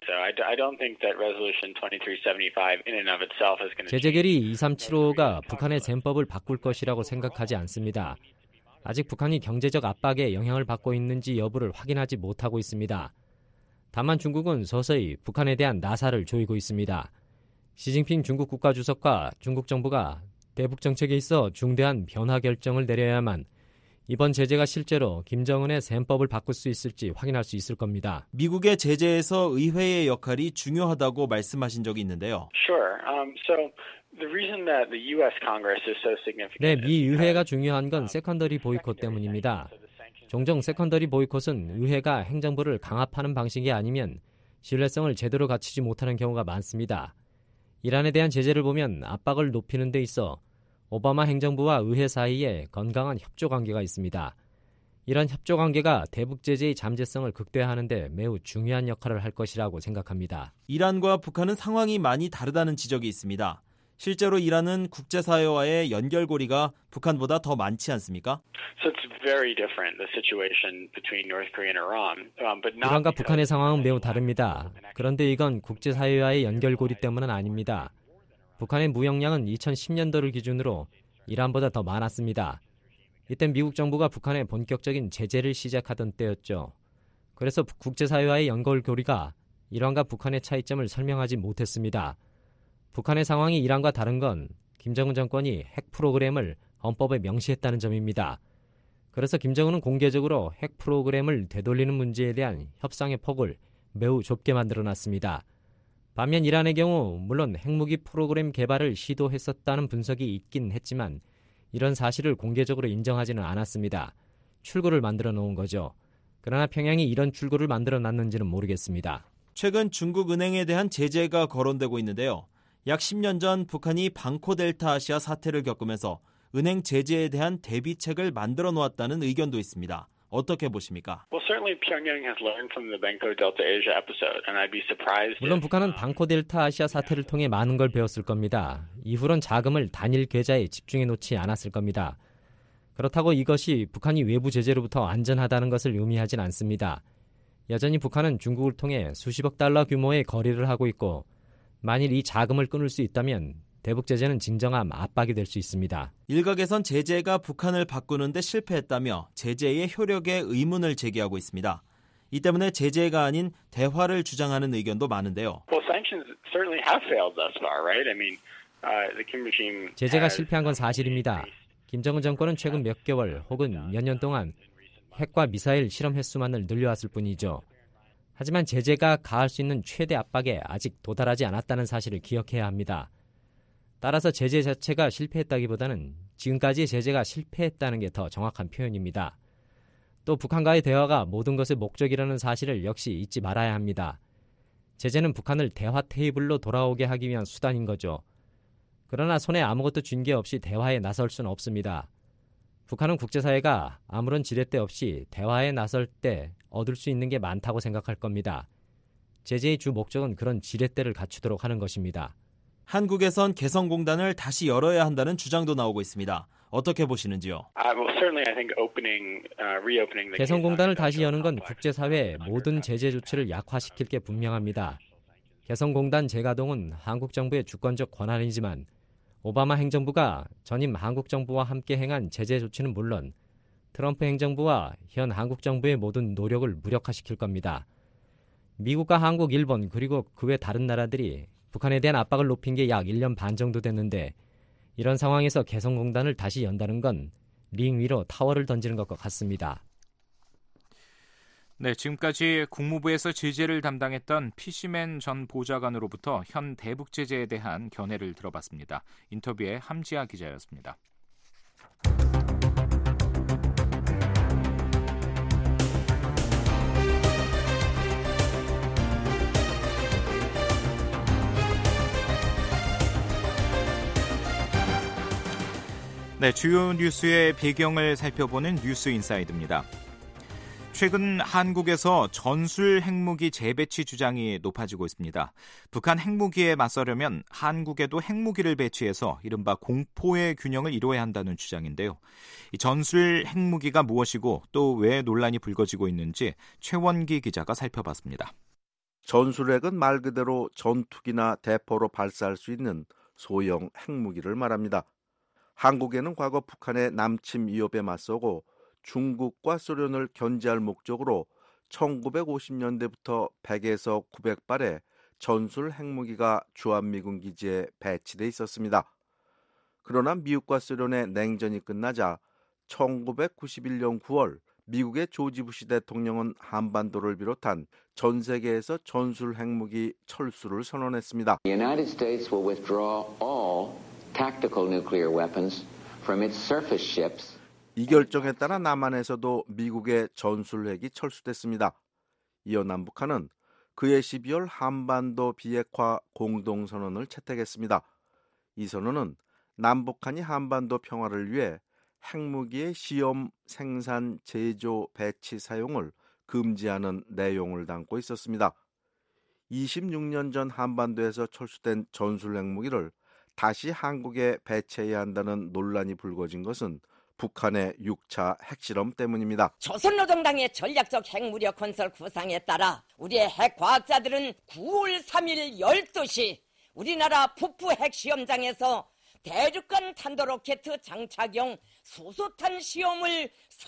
제재 결의 이삼칠오가 북한의 셈법을 바꿀 것이라고 생각하지 않습니다. 아직 북한이 경제적 압박에 영향을 받고 있는지 여부를 확인하지 못하고 있습니다. 다만 중국은 서서히 북한에 대한 나사를 조이고 있습니다. 시진핑 중국 국가주석과 중국 정부가 대북 정책에 있어 중대한 변화 결정을 내려야만 이번 제재가 실제로 김정은의 셈법을 바꿀 수 있을지 확인할 수 있을 겁니다. 미국의 제재에서 의회의 역할이 중요하다고 말씀하신 적이 있는데요. Sure. Um, so the reason that the U S Congress is so significant. 네, 미 의회가 중요한 건 세컨더리 보이콧 때문입니다. 종종 세컨더리 보이콧은 의회가 행정부를 강압하는 방식이 아니면 신뢰성을 제대로 갖추지 못하는 경우가 많습니다. 이란에 대한 제재를 보면 압박을 높이는 데 있어 오바마 행정부와 의회 사이에 건강한 협조 관계가 있습니다. 이런 협조 관계가 대북 제재의 잠재성을 극대화하는 데 매우 중요한 역할을 할 것이라고 생각합니다. 이란과 북한은 상황이 많이 다르다는 지적이 있습니다. 실제로 이란은 국제사회와의 연결고리가 북한보다 더 많지 않습니까? So it's very different, the situation between North Korea and Iran. Um, but not 이란과 북한의 상황은 매우 다릅니다. 그런데 이건 국제사회와의 연결고리 때문은 아닙니다. 북한의 무역량은 이천십 년도를 기준으로 이란보다 더 많았습니다. 이땐 미국 정부가 북한에 본격적인 제재를 시작하던 때였죠. 그래서 국제사회와의 연결고리가 이란과 북한의 차이점을 설명하지 못했습니다. 북한의 상황이 이란과 다른 건 김정은 정권이 핵 프로그램을 헌법에 명시했다는 점입니다. 그래서 김정은은 공개적으로 핵 프로그램을 되돌리는 문제에 대한 협상의 폭을 매우 좁게 만들어놨습니다. 반면 이란의 경우 물론 핵무기 프로그램 개발을 시도했었다는 분석이 있긴 했지만 이런 사실을 공개적으로 인정하지는 않았습니다. 출구를 만들어 놓은 거죠. 그러나 평양이 이런 출구를 만들어 놨는지는 모르겠습니다. 최근 중국 은행에 대한 제재가 거론되고 있는데요. 약 십 년 전 북한이 방코 델타 아시아 사태를 겪으면서 은행 제재에 대한 대비책을 만들어 놓았다는 의견도 있습니다. 어떻게 보십니까? Well, certainly Pyongyang has learned from the Banco Delta Asia episode, and I'd be surprised. 물론 북한은 방코 델타 아시아 사태를 통해 많은 걸 배웠을 겁니다. 이후론 자금을 단일 계좌에 집중해 놓지 않았을 겁니다. 그렇다고 이것이 북한이 외부 제재로부터 안전하다는 것을 의미하진 않습니다. 여전히 북한은 중국을 통해 수십억 달러 규모의 거래를 하고 있고 만일 이 자금을 끊을 수 있다면 대북 제재는 진정한 압박이 될 수 있습니다. 일각에선 제재가 북한을 바꾸는 데 실패했다며 제재의 효력에 의문을 제기하고 있습니다. 이 때문에 제재가 아닌 대화를 주장하는 의견도 많은데요. Well, sanctions certainly have failed thus far, right? I mean, uh, the Kim regime 제재가 has... 실패한 건 사실입니다. 김정은 정권은 최근 몇 개월 혹은 몇 년 동안 핵과 미사일 실험 횟수만을 늘려왔을 뿐이죠. 하지만 제재가 가할 수 있는 최대 압박에 아직 도달하지 않았다는 사실을 기억해야 합니다. 따라서 제재 자체가 실패했다기보다는 지금까지의 제재가 실패했다는 게 더 정확한 표현입니다. 또 북한과의 대화가 모든 것의 목적이라는 사실을 역시 잊지 말아야 합니다. 제재는 북한을 대화 테이블로 돌아오게 하기 위한 수단인 거죠. 그러나 손에 아무것도 쥔 게 없이 대화에 나설 수는 없습니다. 북한은 국제사회가 아무런 지렛대 없이 대화에 나설 때 얻을 수 있는 게 많다고 생각할 겁니다. 제재의 주 목적은 그런 지렛대를 갖추도록 하는 것입니다. 한국에선 개성공단을 다시 열어야 한다는 주장도 나오고 있습니다. 어떻게 보시는지요? Uh, well, certainly, I think opening, uh, reopening the 개성공단을 다시 여는 건 국제사회의 모든 제재 조치를 약화시킬 게 분명합니다. 개성공단 재가동은 한국 정부의 주권적 권한이지만 오바마 행정부가 전임 한국 정부와 함께 행한 제재 조치는 물론 트럼프 행정부와 현 한국 정부의 모든 노력을 무력화시킬 겁니다. 미국과 한국, 일본 그리고 그 외 다른 나라들이 북한에 대한 압박을 높인 게 약 일 년 반 정도 됐는데 이런 상황에서 개성공단을 다시 연다는 건 링 위로 타워를 던지는 것과 같습니다. 네, 지금까지 국무부에서 제재를 담당했던 피시맨 전 보좌관으로부터 현 대북 제재에 대한 견해를 들어봤습니다. 인터뷰에 함지아 기자였습니다. 네, 주요 뉴스의 배경을 살펴보는 뉴스 인사이드입니다. 최근 한국에서 전술 핵무기 재배치 주장이 높아지고 있습니다. 북한 핵무기에 맞서려면 한국에도 핵무기를 배치해서 이른바 공포의 균형을 이루어야 한다는 주장인데요. 이 전술 핵무기가 무엇이고 또 왜 논란이 불거지고 있는지 최원기 기자가 살펴봤습니다. 전술핵은 말 그대로 전투기나 대포로 발사할 수 있는 소형 핵무기를 말합니다. 한국에는 과거 북한의 남침 위협에 맞서고 중국과 소련을 견제할 목적으로 천구백오십 년대부터 백에서 구백 발의 전술 핵무기가 주한미군 기지에 배치돼 있었습니다. 그러나 미국과 소련의 냉전이 끝나자 천구백구십일 년 구월 미국의 조지 부시 대통령은 한반도를 비롯한 전 세계에서 전술 핵무기 철수를 선언했습니다. The United States will withdraw all tactical nuclear weapons from its surface ships. 이 결정에 따라 남한에서도 미국의 전술핵이 철수됐습니다. 이어 남북한은 그해 십이월 한반도 비핵화 공동선언을 채택했습니다. 이 선언은 남북한이 한반도 평화를 위해 핵무기의 시험, 생산, 제조, 배치, 사용을 금지하는 내용을 담고 있었습니다. 이십육 년 전 한반도에서 철수된 전술 핵무기를 다시 한국에 배치해야 한다는 논란이 불거진 것은 북한의 육 차 핵실험 때문입니다. 조선노동당의 전략적 핵무력 건설 구상에 따라 우리의 핵과학자들은 구월 삼일 열두 시 우리나라 북부 핵시험장에서 대륙간 탄도로켓 장착용 수소탄 시험을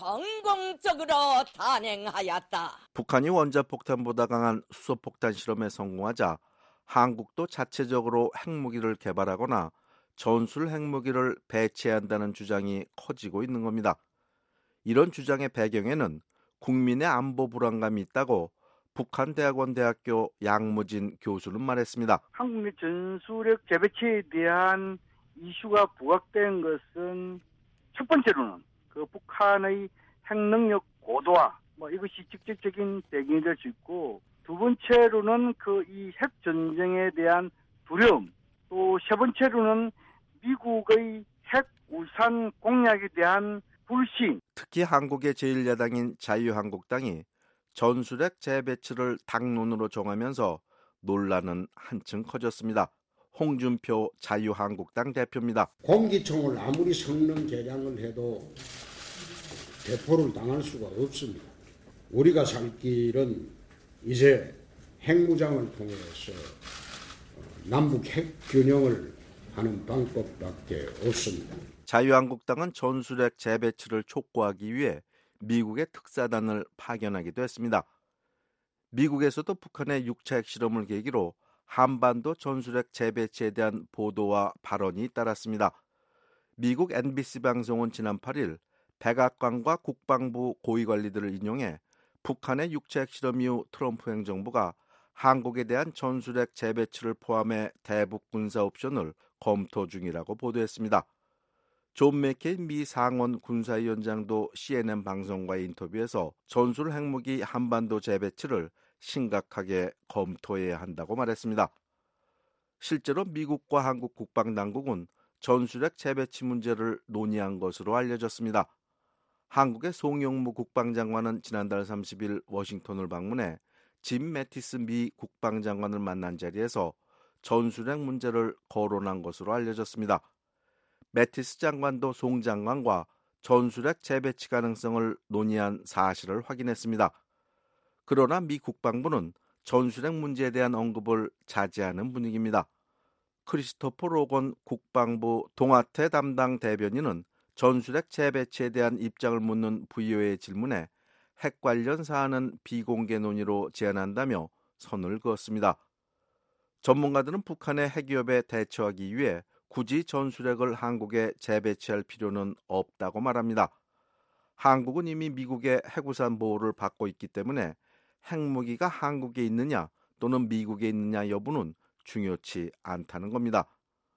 성공적으로 단행하였다. 북한이 원자폭탄보다 강한 수소폭탄 실험에 성공하자 한국도 자체적으로 핵무기를 개발하거나 전술 핵무기를 배치해야 한다는 주장이 커지고 있는 겁니다. 이런 주장의 배경에는 국민의 안보 불안감이 있다고 북한대학원 대학교 양무진 교수는 말했습니다. 한국의 전술핵 재배치에 대한 이슈가 부각된 것은 첫 번째로는 그 북한의 핵능력 고도화, 뭐 이것이 직접적인 배경이 될 수 있고, 두 번째로는 그 이 핵 전쟁에 대한 두려움, 또 세 번째로는 미국의 핵 울산 공약에 대한 불신. 특히 한국의 제일 야당인 자유한국당이 전술핵 재배치를 당론으로 정하면서 논란은 한층 커졌습니다. 홍준표 자유한국당 대표입니다. 공기총을 아무리 성능 개량을 해도 대포를 당할 수가 없습니다. 우리가 살 길은 이제 핵무장을 통해서 남북 핵 균형을 하는 방법밖에 없습니다. 자유한국당은 전술핵 재배치를 촉구하기 위해 미국의 특사단을 파견하기도 했습니다. 미국에서도 북한의 육차 핵실험을 계기로 한반도 전술핵 재배치에 대한 보도와 발언이 따랐습니다. 미국 엠비씨 방송은 지난 팔 일 백악관과 국방부 고위관리들을 인용해 북한의 육차 핵실험 이후 트럼프 행정부가 한국에 대한 전술핵 재배치를 포함해 대북 군사 옵션을 검토 중이라고 보도했습니다. 존 맥케인 미 상원 군사위원장도 씨엔엔 방송과의 인터뷰에서 전술 핵무기 한반도 재배치를 심각하게 검토해야 한다고 말했습니다. 실제로 미국과 한국 국방당국은 전술핵 재배치 문제를 논의한 것으로 알려졌습니다. 한국의 송영무 국방장관은 지난달 삼십 일 워싱턴을 방문해 짐 매티스 미 국방장관을 만난 자리에서 전술핵 문제를 거론한 것으로 알려졌습니다. 매티스 장관도 송 장관과 전술핵 재배치 가능성을 논의한 사실을 확인했습니다. 그러나 미 국방부는 전술핵 문제에 대한 언급을 자제하는 분위기입니다. 크리스토퍼 로건 국방부 동아태 담당 대변인은 전술핵 재배치에 대한 입장을 묻는 브이오에이의 질문에 핵 관련 사안은 비공개 논의로 제한한다며 선을 그었습니다. 전문가들은 북한의 핵 위협에 대처하기 위해 굳이 전술핵을 한국에 재배치할 필요는 없다고 말합니다. 한국은 이미 미국의 핵우산 보호를 받고 있기 때문에 핵무기가 한국에 있느냐 또는 미국에 있느냐 여부는 중요치 않다는 겁니다.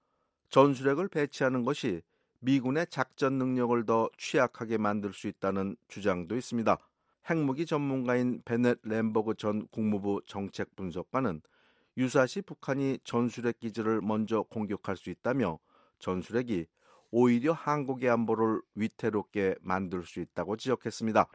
전술핵을 배치하는 것이 미군의 작전 능력을 더 취약하게 만들 수 있다는 주장도 있습니다. 핵무기 전문가인 베넷 램버그 전 국무부 정책분석관은 유사시 북한이 전술핵 기지를 먼저 공격할 수 있다며 전술핵이 오히려 한국의 안보를 위태롭게 만들 수 있다고 지적했습니다.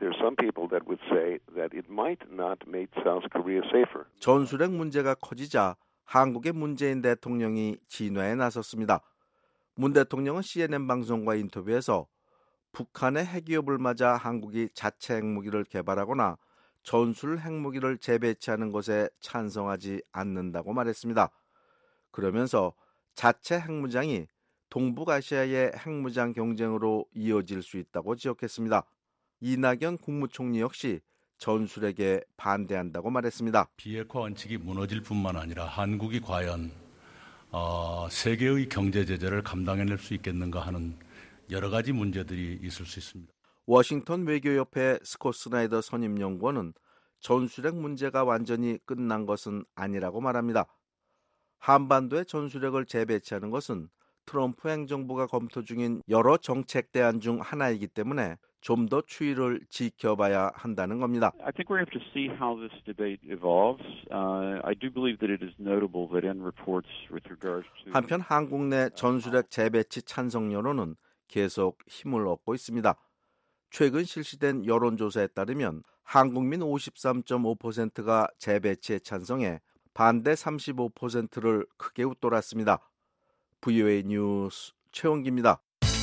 전술핵 문제가 커지자 한국의 문재인 대통령이 진화에 나섰습니다. 문 대통령은 씨엔엔 방송과 인터뷰에서 북한의 핵위협을 맞아 한국이 자체 핵무기를 개발하거나 전술 핵무기를 재배치하는 것에 찬성하지 않는다고 말했습니다. 그러면서 자체 핵무장이 동북아시아의 핵무장 경쟁으로 이어질 수 있다고 지적했습니다. 이낙연 국무총리 역시 전술핵에 반대한다고 말했습니다. 비핵화 원칙이 무너질 뿐만 아니라 한국이 과연 어, 세계의 경제 제재를 감당해낼 수 있겠는가 하는 여러 가지 문제들이 있을 수 있습니다. 워싱턴 외교협회 스콧 스나이더 선임연구원은 전술핵 문제가 완전히 끝난 것은 아니라고 말합니다. 한반도에 전술핵을 재배치하는 것은 트럼프 행정부가 검토 중인 여러 정책 대안 중 하나이기 때문에 좀 더 추이를 지켜봐야 한다는 겁니다. I think we're going to have to see how this debate evolves. Uh, I do believe that it is notable that in reports with regards to 한편 한국 내 전술핵 재배치 찬성 여론은 계속 힘을 얻고 있습니다. 최근 실시된 여론조사에 따르면 한국민 오십삼 점 오 퍼센트가 재배치에 찬성해 반대 삼십오 퍼센트를 크게 웃돌았습니다. 브이오에이 뉴스 최원기입니다.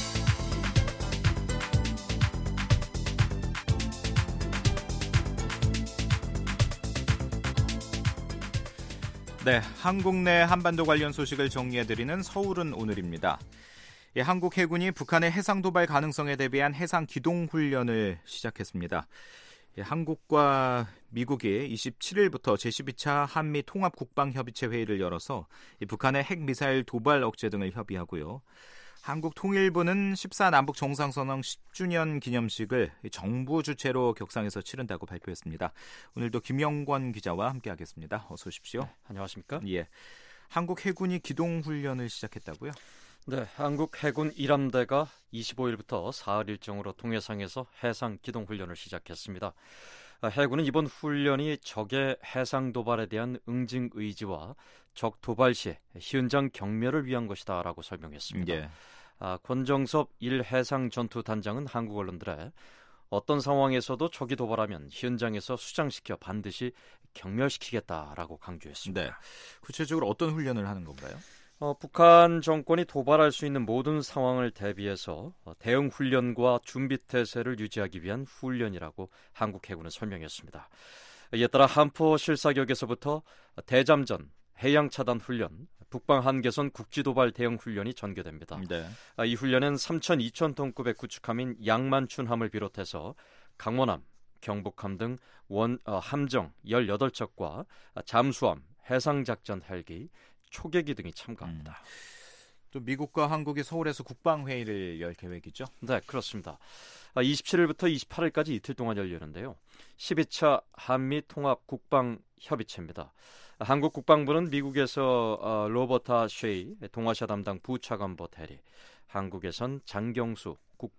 네, 한국 내 한반도 관련 소식을 정리해드리는 서울은 오늘입니다. 예, 한국 해군이 북한의 해상 도발 가능성에 대비한 해상 기동 훈련을 시작했습니다. 예, 한국과 미국이 이십칠 일부터 제십이 차 한미 통합 국방협의체 회의를 열어서 이 북한의 핵미사일 도발 억제 등을 협의하고요. 한국 통일부는 십사 남북 정상선언 십 주년 기념식을 정부 주최로 격상에서 치른다고 발표했습니다. 오늘도 김영권 기자와 함께하겠습니다. 어서 오십시오. 네, 안녕하십니까? 예, 한국 해군이 기동 훈련을 시작했다고요? 네, 한국 해군 일 함대가 이십오 일부터 사흘 일정으로 동해상에서 해상 기동 훈련을 시작했습니다. 해군은 이번 훈련이 적의 해상 도발에 대한 응징 의지와 적 도발 시 현장 경멸을 위한 것이다라고 설명했습니다. 예. 아, 권정섭 일 해상전투단장은 한국 언론들에 어떤 상황에서도 적이 도발하면 현장에서 수장시켜 반드시 경멸시키겠다라고 강조했습니다. 네. 구체적으로 어떤 훈련을 하는 건가요? 어, 북한 정권이 도발할 수 있는 모든 상황을 대비해서 대응 훈련과 준비 태세를 유지하기 위한 훈련이라고 한국 해군은 설명했습니다. 이에 따라 한포 실사격에서부터 대잠전, 해양차단 훈련, 북방 한계선 국지도발 대응 훈련이 전개됩니다. 네. 이 훈련은 삼천, 이천 톤급의 구축함인 양만춘함을 비롯해서 강원함, 경북함 등 원, 어, 함정 열여덟 척과 잠수함, 해상작전 헬기, 초계기 등이 참가합니다. 음. 또 미국과 한국이 서울에서 국방회의를 열 계획이죠? 네, 그렇습니다. 이십칠일부터 이십팔일까지 이틀 동안 열리는데요. 십이 차 한미 통합 국방 협의체입니다. 한국 국방부는 미국에서 로버타 쉐이 동아시아 담당 부차관보 대리, 한국에선 장경수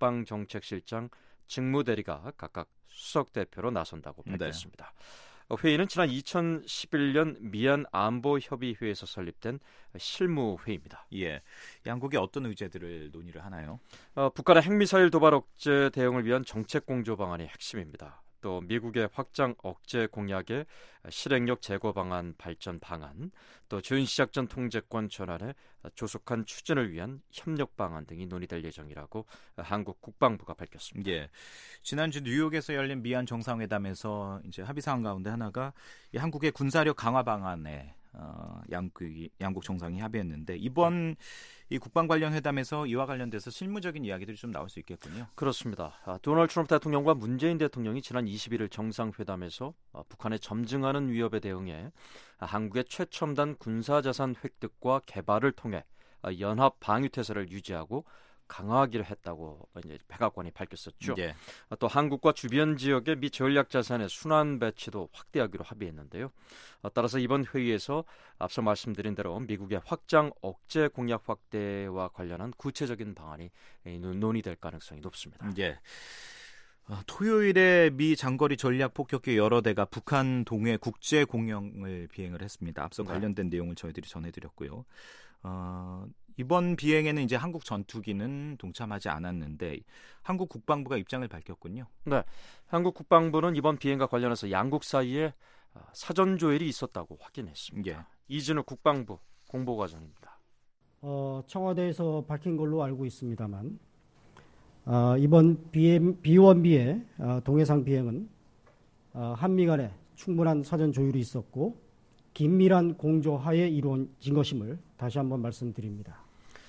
국방정책실장 직무대리가 각각 수석 대표로 나선다고 밝혔습니다. 네. 회의는 지난 이천십일년 미얀 안보협의회에서 설립된 실무회의입니다. 예, 양국이 어떤 의제들을 논의를 하나요? 어, 북한의 핵미사일 도발 억제 대응을 위한 정책 공조 방안이 핵심입니다. 또 미국의 확장 억제 공약의 실행력 제고 방안 발전 방안, 또 전시작전 통제권 전환의 조속한 추진을 위한 협력 방안 등이 논의될 예정이라고 한국 국방부가 밝혔습니다. 예, 지난주 뉴욕에서 열린 미얀 정상회담에서 이제 합의 사항 가운데 하나가 이 한국의 군사력 강화 방안에 어, 양국이, 양국 정상이 합의했는데 이번 이 국방 관련 회담에서 이와 관련돼서 실무적인 이야기들이 좀 나올 수 있겠군요. 그렇습니다. 아, 도널드 트럼프 대통령과 문재인 대통령이 지난 이십일일 정상회담에서 아, 북한의 점증하는 위협에 대응해 아, 한국의 최첨단 군사자산 획득과 개발을 통해 아, 연합 방위태세를 유지하고 강화하기로 했다고 이제 백악관이 밝혔었죠. 예. 또 한국과 주변 지역의 미 전략 자산의 순환 배치도 확대하기로 합의했는데요. 따라서 이번 회의에서 앞서 말씀드린 대로 미국의 확장 억제 공약 확대와 관련한 구체적인 방안이 논의될 가능성이 높습니다. 예. 토요일에 미 장거리 전략 폭격기 여러 대가 북한 동해 국제 공영을 비행을 했습니다. 앞서 관련된 네. 내용을 저희들이 전해드렸고요. 어, 이번 비행에는 이제 한국 전투기는 동참하지 않았는데 한국 국방부가 입장을 밝혔군요. 네, 한국 국방부는 이번 비행과 관련해서 양국 사이에 사전 조율이 있었다고 확인했습니다. 예. 이진우 국방부 공보과장입니다. 어, 청와대에서 밝힌 걸로 알고 있습니다만 어, 이번 비원비의 어, 동해상 비행은 어, 한미 간에 충분한 사전 조율이 있었고 긴밀한 공조하에 이루어진 것임을 다시 한번 말씀드립니다.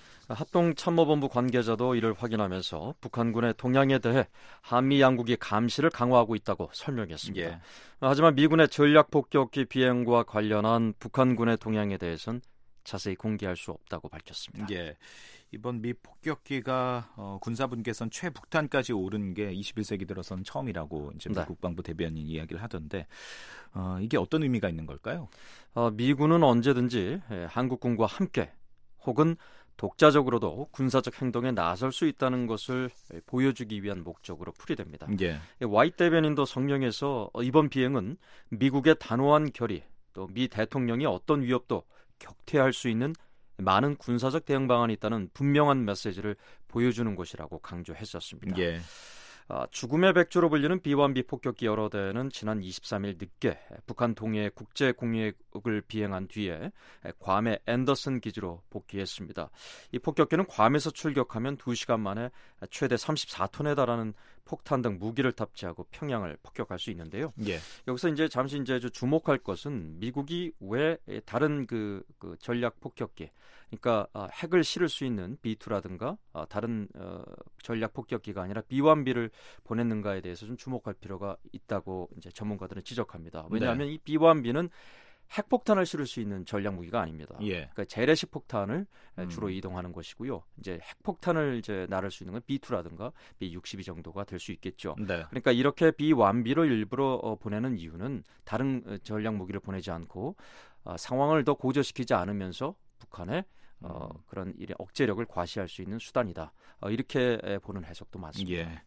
합동참모본부 관계자도 이를 확인하면서 북한군의 동향에 대해 한미 양국이 감시를 강화하고 있다고 설명했습니다. 예. 하지만 미군의 전략폭격기 비행과 관련한 북한군의 동향에 대해서는 자세히 공개할 수 없다고 밝혔습니다. 예. 이번 미 폭격기가 어, 군사분계선 최북단까지 오른 게 이십일 세기 들어서는 처음이라고 이제 미 네. 국방부 대변인이 이야기를 하던데 어, 이게 어떤 의미가 있는 걸까요? 어, 미군은 언제든지 한국군과 함께 혹은 독자적으로도 군사적 행동에 나설 수 있다는 것을 보여주기 위한 목적으로 풀이됩니다. 예. 와이트 대변인도 성명에서 이번 비행은 미국의 단호한 결의, 또 미 대통령이 어떤 위협도 격퇴할 수 있는 많은 군사적 대응 방안이 있다는 분명한 메시지를 보여주는 것이라고 강조했었습니다. 예. 아, 죽음의 백조로 불리는 비원비 폭격기 여러 대는 지난 이십삼일 늦게 북한 동해 국제 공역을 비행한 뒤에 괌의 앤더슨 기지로 복귀했습니다. 이 폭격기는 괌에서 출격하면 두 시간 만에 최대 삼십사 톤에 달하는 폭탄 등 무기를 탑재하고 평양을 폭격할 수 있는데요. 예. 여기서 이제 잠시 이제 주목할 것은 미국이 왜 다른 그, 그 전략 폭격기, 그러니까 어, 핵을 실을 수 있는 비투라든가 어, 다른 어, 전략 폭격기가 아니라 비원비를 보냈는가에 대해서 좀 주목할 필요가 있다고 이제 전문가들은 지적합니다. 왜냐하면 네. 이 비원비는 핵폭탄을 실을 수 있는 전략 무기가 아닙니다. 예. 그러니까 재래식 폭탄을 음. 주로 이동하는 것이고요. 이제 핵폭탄을 이제 나를 수 있는 건 비투라든가 비 육십이 정도가 될 수 있겠죠. 네. 그러니까 이렇게 비완비를 일부러 어, 보내는 이유는 다른 전략 무기를 보내지 않고 어, 상황을 더 고조시키지 않으면서 북한의 어, 음. 그런 일의 억제력을 과시할 수 있는 수단이다. 어, 이렇게 보는 해석도 많습니다. 예.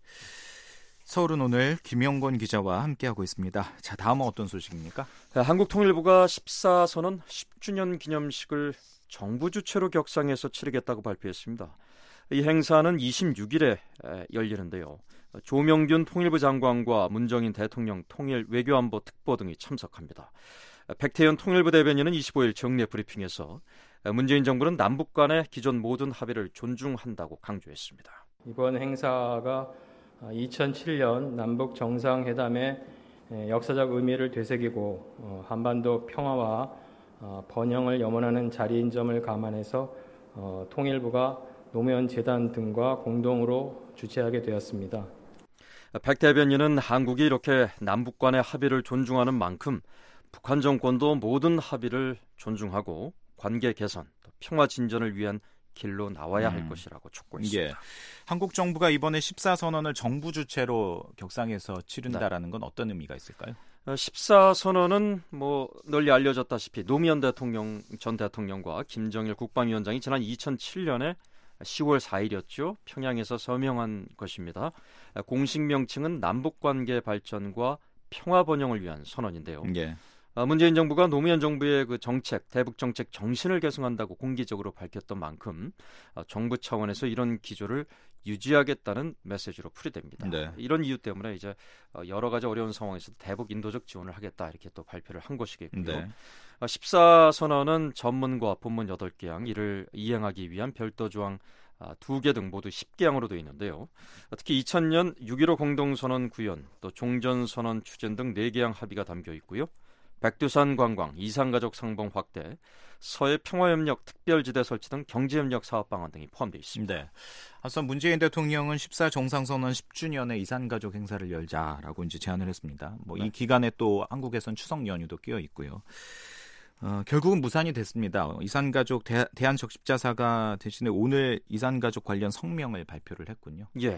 서울은 오늘 김영권 기자와 함께하고 있습니다. 자, 다음은 어떤 소식입니까? 네, 한국통일부가 십사 선언 십 주년 기념식을 정부 주최로 격상해서 치르겠다고 발표했습니다. 이 행사는 이십육 일에 열리는데요. 조명균 통일부 장관과 문정인 대통령 통일 외교안보 특보 등이 참석합니다. 백태현 통일부 대변인은 이십오 일 정례 브리핑에서 문재인 정부는 남북 간의 기존 모든 합의를 존중한다고 강조했습니다. 이번 행사가 이천칠 년 남북 정상회담의 역사적 의미를 되새기고 한반도 평화와 번영을 염원하는 자리인 점을 감안해서 통일부가 노무현 재단 등과 공동으로 주최하게 되었습니다. 백 대변인은 한국이 이렇게 남북 간의 합의를 존중하는 만큼 북한 정권도 모든 합의를 존중하고 관계 개선, 평화 진전을 위한 길로 나와야 할 음. 것이라고 촉구했습니다. 예. 한국 정부가 이번에 십사 선언을 정부 주최로 격상해서 치른다라는 건 어떤 의미가 있을까요? 십사 선언은 뭐 널리 알려졌다시피 노무현 대통령 전 대통령과 김정일 국방위원장이 지난 이천칠 년에 시월 사일이었죠. 평양에서 서명한 것입니다. 공식 명칭은 남북관계 발전과 평화 번영을 위한 선언인데요. 예. 문재인 정부가 노무현 정부의 그 정책, 대북 정책 정신을 계승한다고 공개적으로 밝혔던 만큼 정부 차원에서 이런 기조를 유지하겠다는 메시지로 풀이됩니다. 네. 이런 이유 때문에 이제 여러 가지 어려운 상황에서 대북 인도적 지원을 하겠다 이렇게 또 발표를 한 것이겠고요. 네. 십사 선언은 전문과 본문 여덟 개항, 이를 이행하기 위한 별도 조항 두 개 등 모두 십 개항으로 되어 있는데요. 특히 이천 년 육 일오 공동선언 구현, 또 종전선언 추진 등 네 개항 합의가 담겨 있고요. 백두산 관광, 이산가족 상봉 확대, 서해 평화협력 특별지대 설치 등 경제협력 사업 방안 등이 포함되어 있습니다. 네. 앞서 문재인 대통령은 십사 정상선언 십 주년에 이산가족 행사를 열자라고 이제 제안을 했습니다. 뭐 이 네. 기간에 또 한국에선 추석 연휴도 끼어 있고요. 어, 결국은 무산이 됐습니다. 이산가족 대, 대한적십자사가 대신에 오늘 이산가족 관련 성명을 발표를 했군요. 예,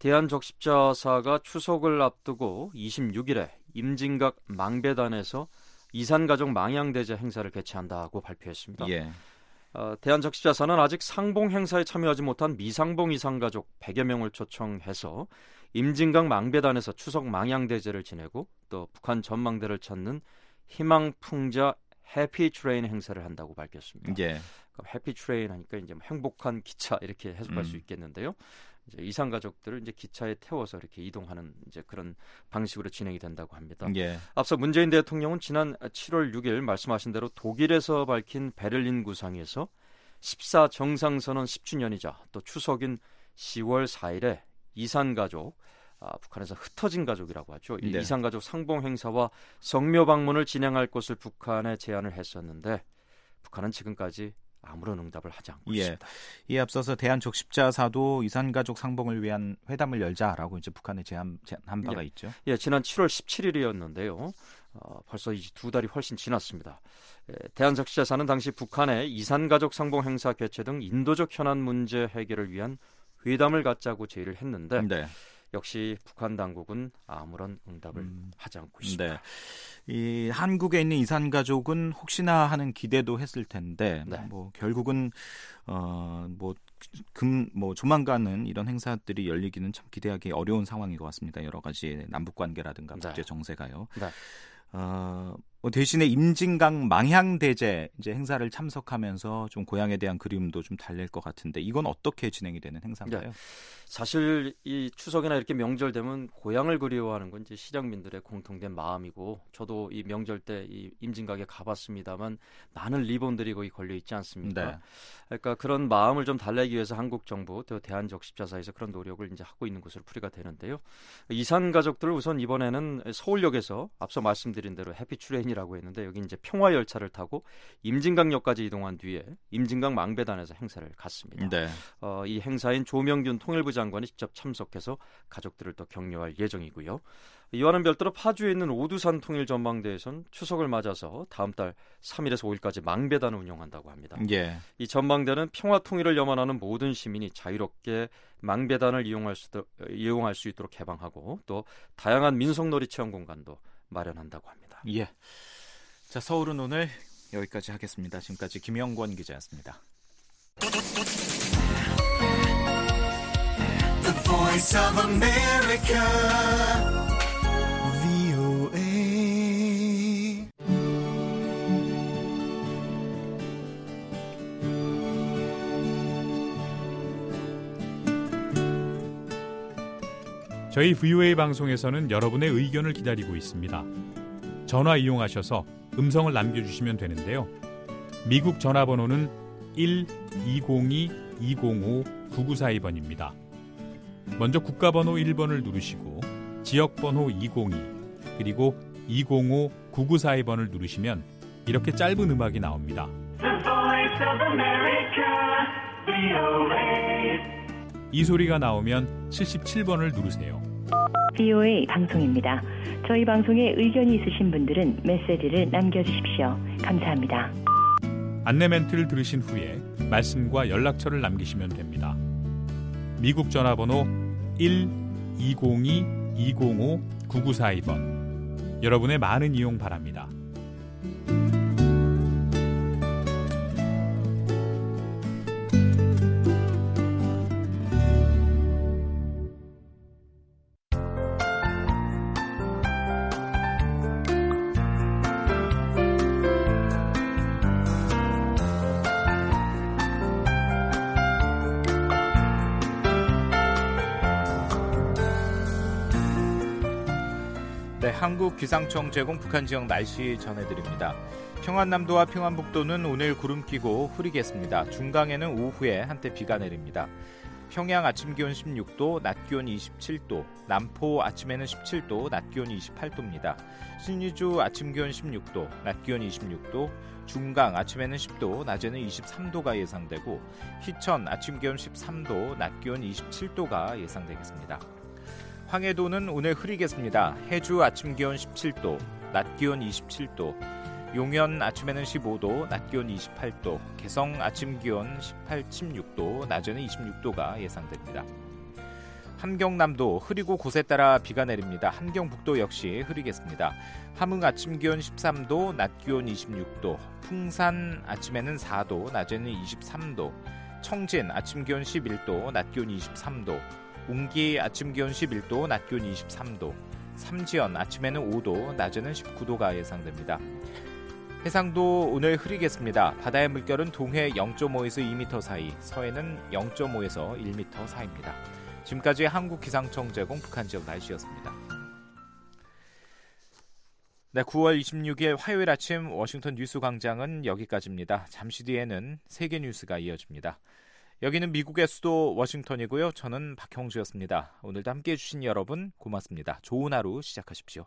대한적십자사가 추석을 앞두고 이십육 일에 임진각 망배단에서 이산가족 망향대제 행사를 개최한다고 발표했습니다. 예. 어, 대한적십자사는 아직 상봉 행사에 참여하지 못한 미상봉 이산가족 백여 명을 초청해서 임진각 망배단에서 추석 망향대제를 지내고 또 북한 전망대를 찾는 희망풍자 해피트레인 행사를 한다고 밝혔습니다. 예. 해피트레인 하니까 이제 행복한 기차 이렇게 해석할 음. 수 있겠는데요. 이제 이산 가족들을 이제 기차에 태워서 이렇게 이동하는 이제 그런 방식으로 진행이 된다고 합니다. 예. 앞서 문재인 대통령은 지난 칠월 육일 말씀하신 대로 독일에서 밝힌 베를린 구상에서 십사 정상선언 십 주년이자 또 추석인 시월 사일에 이산 가족, 아, 북한에서 흩어진 가족이라고 하죠. 네. 이산 가족 상봉 행사와 성묘 방문을 진행할 것을 북한에 제안을 했었는데 북한은 지금까지 아무런 응답을 하지 않고 예. 있습니다. 이에 앞서서 대한적십자사도 이산가족 상봉을 위한 회담을 열자라고 이제 북한에 제안, 제안한 바가 예. 있죠. 예, 지난 칠월 십칠일이었는데요. 어, 벌써 이제 두 달이 훨씬 지났습니다. 예, 대한적십자사는 당시 북한의 이산가족 상봉 행사 개최 등 인도적 현안 문제 해결을 위한 회담을 갖자고 제의를 했는데 네. 역시 북한 당국은 아무런 응답을 음, 하지 않고 있습니다. 네. 이 한국에 있는 이산 가족은 혹시나 하는 기대도 했을 텐데 네. 뭐 결국은 어뭐 금 뭐 조만간은 이런 행사들이 열리기는 참 기대하기 어려운 상황인 것 같습니다. 여러 가지 남북 관계라든가 국제 네. 정세가요. 네. 어, 대신에 임진강 망향대제 이제 행사를 참석하면서 좀 고향에 대한 그리움도 좀 달랠 것 같은데 이건 어떻게 진행이 되는 행사인가요? 네. 사실 이 추석이나 이렇게 명절 되면 고향을 그리워하는 건 이제 실향민들의 공통된 마음이고 저도 이 명절 때 이 임진각에 가봤습니다만 많은 리본들이 거기 걸려 있지 않습니까? 네. 그러니까 그런 마음을 좀 달래기 위해서 한국 정부 또 대한적십자사에서 그런 노력을 이제 하고 있는 것으로 풀이가 되는데요. 이산 가족들을 우선 이번에는 서울역에서 앞서 말씀드린 대로 해피트레인이라고 했는데 여기 이제 평화 열차를 타고 임진강역까지 이동한 뒤에 임진강 망배단에서 행사를 갔습니다. 네. 어, 이 행사인 조명균 통일부 장관이 직접 참석해서 가족들을 또 격려할 예정이고요. 이와는 별도로 파주에 있는 오두산 통일전망대에선 추석을 맞아서 다음 달 삼 일에서 오 일까지 망배단을 운영한다고 합니다. 예. 이 전망대는 평화 통일을 염원하는 모든 시민이 자유롭게 망배단을 이용할 수, 이용할 수 있도록 개방하고 또 다양한 민속놀이 체험 공간도 마련한다고 합니다. 예. 자, 서울은 오늘 여기까지 하겠습니다. 지금까지 김영권 기자였습니다. The Voice of America, 브이오에이. 저희 브이오에이 방송에서는 여러분의 의견을 기다리고 있습니다. 전화 이용하셔서 음성을 남겨주시면 되는데요. 미국 전화번호는 일 이공이 이공오 구구사이 번입니다. 먼저 국가번호 일 번을 누르시고 지역번호 이공이 그리고 이공오 구구사이 번을 누르시면 이렇게 짧은 음악이 나옵니다. 이 소리가 나오면 칠십칠 번을 누르세요. 브이오에이 방송입니다. 저희 방송에 의견이 있으신 분들은 메시지를 남겨주십시오. 감사합니다. 안내 멘트를 들으신 후에 말씀과 연락처를 남기시면 됩니다. 미국 전화번호 일 이공이 이공오 구구사이 번. 여러분의 많은 이용 바랍니다. 네, 한국기상청 제공 북한 지역 날씨 전해드립니다. 평안남도와 평안북도는 오늘 구름 끼고 흐리겠습니다. 중강에는 오후에 한때 비가 내립니다. 평양 아침 기온 십육 도, 낮 기온 이십칠 도, 남포 아침에는 십칠 도, 낮 기온 이십팔 도입니다. 신의주 아침 기온 십육 도, 낮 기온 이십육 도, 중강 아침에는 십 도, 낮에는 이십삼 도가 예상되고 희천 아침 기온 십삼 도, 낮 기온 이십칠 도가 예상되겠습니다. 황해도는 오늘 흐리겠습니다. 해주 아침 기온 십칠 도, 낮 기온 이십칠 도, 용현 아침에는 십오 도, 낮 기온 이십팔 도, 개성 아침 기온 십팔, 십육 도, 낮에는 이십육 도가 예상됩니다. 함경남도 흐리고 곳에 따라 비가 내립니다. 함경북도 역시 흐리겠습니다. 함흥 아침 기온 십삼 도, 낮 기온 이십육 도, 풍산 아침에는 사 도, 낮에는 이십삼 도, 청진 아침 기온 십일 도, 낮 기온 이십삼 도, 웅기 아침 기온 십일 도, 낮 기온 이십삼 도, 삼지연 아침에는 오 도, 낮에는 십구 도가 예상됩니다. 해상도 오늘 흐리겠습니다. 바다의 물결은 동해 영 점 오에서 이 미터 사이, 서해는 영 점 오에서 일 미터 사이입니다. 지금까지 한국기상청 제공 북한 지역 날씨였습니다. 네, 구월 이십육일 화요일 아침 워싱턴 뉴스 광장은 여기까지입니다. 잠시 뒤에는 세계 뉴스가 이어집니다. 여기는 미국의 수도 워싱턴이고요. 저는 박형주였습니다. 오늘도 함께해 주신 여러분 고맙습니다. 좋은 하루 시작하십시오.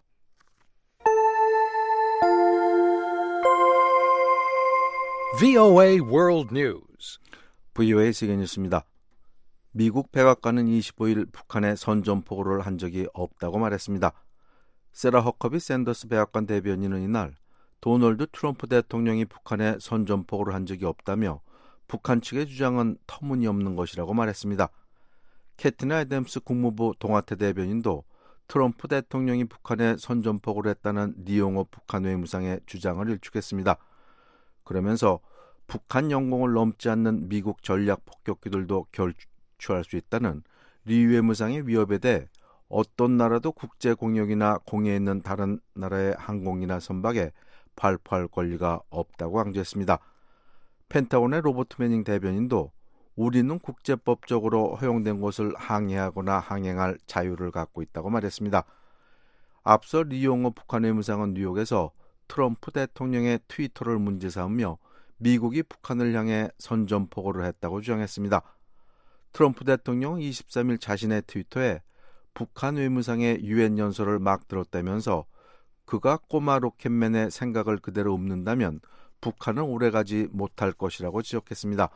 브이오에이 World News. 브이오에이 세계 뉴스입니다. 미국 백악관은 이십오일 북한에 선전포고를 한 적이 없다고 말했습니다. 세라 허커비 샌더스 백악관 대변인은 이날 도널드 트럼프 대통령이 북한에 선전포고를 한 적이 없다며 북한 측의 주장은 터무니없는 것이라고 말했습니다. 캐티나 애덤스 국무부 동아태 대변인도 트럼프 대통령이 북한에 선전포고를 했다는 리용호 북한 외무상의 주장을 일축했습니다. 그러면서 북한 영공을 넘지 않는 미국 전략 폭격기들도 결추할 수 있다는 리 외무상의 위협에 대해 어떤 나라도 국제 공역이나 공해에 있는 다른 나라의 항공이나 선박에 발포할 권리가 없다고 강조했습니다. 펜타곤의 로버트 매닝 대변인도 우리는 국제법적으로 허용된 곳을 항해하거나 항행할 자유를 갖고 있다고 말했습니다. 앞서 리용호 북한 외무상은 뉴욕에서 트럼프 대통령의 트위터를 문제 삼으며 미국이 북한을 향해 선전포고를 했다고 주장했습니다. 트럼프 대통령은 이십삼일 자신의 트위터에 북한 외무상의 유엔 연설을 막 들었다면서 그가 꼬마 로켓맨의 생각을 그대로 읊는다면 북한은 오래가지 못할 것이라고 지적했습니다.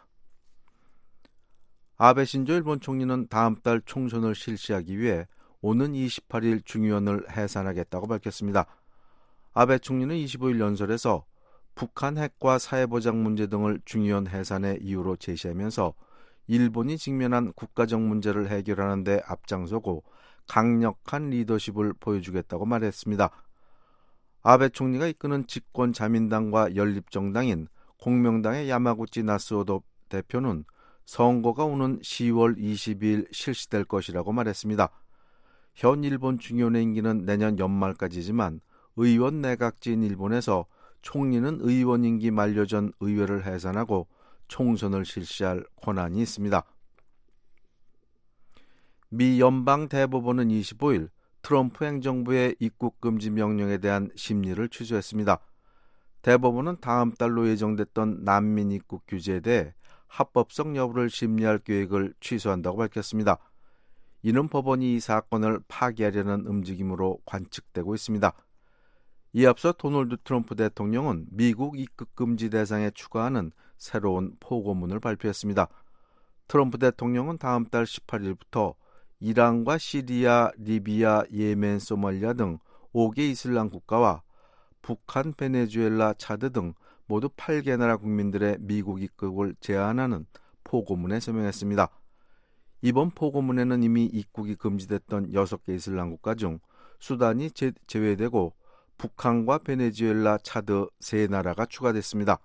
아베 신조 일본 총리는 다음 달 총선을 실시하기 위해 오는 이십팔일 중의원을 해산하겠다고 밝혔습니다. 아베 총리는 이십오일 연설에서 북한 핵과 사회보장 문제 등을 중의원 해산의 이유로 제시하면서 일본이 직면한 국가적 문제를 해결하는 데 앞장서고 강력한 리더십을 보여주겠다고 말했습니다. 아베 총리가 이끄는 집권 자민당과 연립정당인 공명당의 야마구치 나스오도 대표는 선거가 오는 시월 이십이일 실시될 것이라고 말했습니다. 현 일본 중의원의 임기는 내년 연말까지지만 의원 내각제인 일본에서 총리는 의원 임기 만료 전 의회를 해산하고 총선을 실시할 권한이 있습니다. 미 연방 대법원은 이십오일 트럼프 행정부의 입국 금지 명령에 대한 심리를 취소했습니다. 대법원은 다음 달로 예정됐던 난민 입국 규제에 대해 합법성 여부를 심리할 계획을 취소한다고 밝혔습니다. 이는 법원이 이 사건을 파기하려는 움직임으로 관측되고 있습니다. 이에 앞서 도널드 트럼프 대통령은 미국 입국 금지 대상에 추가하는 새로운 포고문을 발표했습니다. 트럼프 대통령은 다음 달 십팔일부터 이란과 시리아, 리비아, 예멘, 소말리아 등 오 개 이슬람 국가와 북한, 베네수엘라, 차드 등 모두 여덟 개 나라 국민들의 미국 입국을 제한하는 포고문에 서명했습니다. 이번 포고문에는 이미 입국이 금지됐던 여섯 개 이슬람 국가 중 수단이 제, 제외되고 북한과 베네수엘라, 차드 세 나라가 추가됐습니다.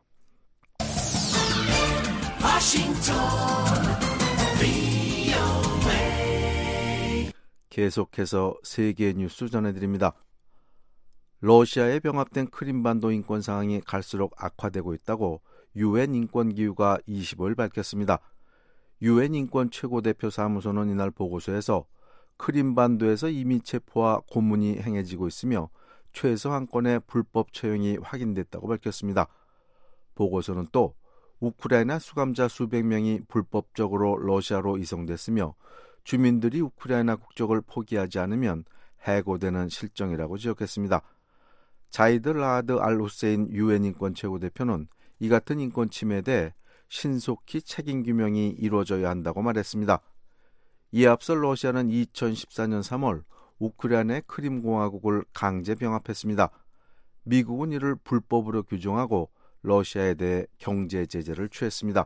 워싱턴 브이오에이 계속해서 세계 뉴스 전해드립니다. 러시아에 병합된 크림반도 인권 상황이 갈수록 악화되고 있다고 유엔 인권기구가 이십오일 밝혔습니다. 유엔 인권 최고대표 사무소는 이날 보고서에서 크림반도에서 이미 체포와 고문이 행해지고 있으며 최소 한 건의 불법 채용이 확인됐다고 밝혔습니다. 보고서는 또 우크라이나 수감자 수백 명이 불법적으로 러시아로 이송됐으며 주민들이 우크라이나 국적을 포기하지 않으면 해고되는 실정이라고 지적했습니다. 자이드 라드 알 후세인 유엔 인권 최고대표는 이 같은 인권 침해에 대해 신속히 책임 규명이 이루어져야 한다고 말했습니다. 이에 앞서 러시아는 이천십사년 삼월 우크라이나의 크림공화국을 강제 병합했습니다. 미국은 이를 불법으로 규정하고 러시아에 대해 경제 제재를 취했습니다.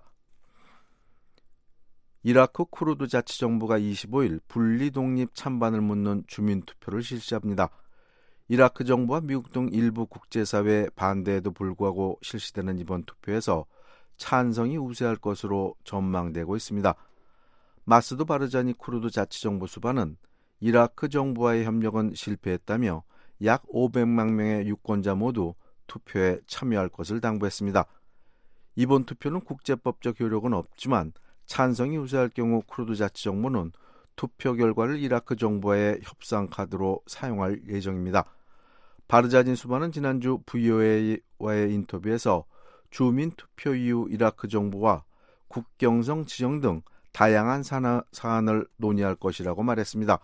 이라크 쿠르드 자치정부가 이십오일 분리 독립 찬반을 묻는 주민투표를 실시합니다. 이라크 정부와 미국 등 일부 국제사회의 반대에도 불구하고 실시되는 이번 투표에서 찬성이 우세할 것으로 전망되고 있습니다. 마스드 바르자니 쿠르드 자치정부 수반은 이라크 정부와의 협력은 실패했다며 약 오백만 명의 유권자 모두 투표에 참여할 것을 당부했습니다. 이번 투표는 국제법적 효력은 없지만 찬성이 우세할 경우 쿠르드 자치정부는 투표 결과를 이라크 정부와의 협상 카드로 사용할 예정입니다. 바르자니 수반은 지난주 브이오에이와의 인터뷰에서 주민 투표 이후 이라크 정부와 국경성 지정 등 다양한 사안을 논의할 것이라고 말했습니다.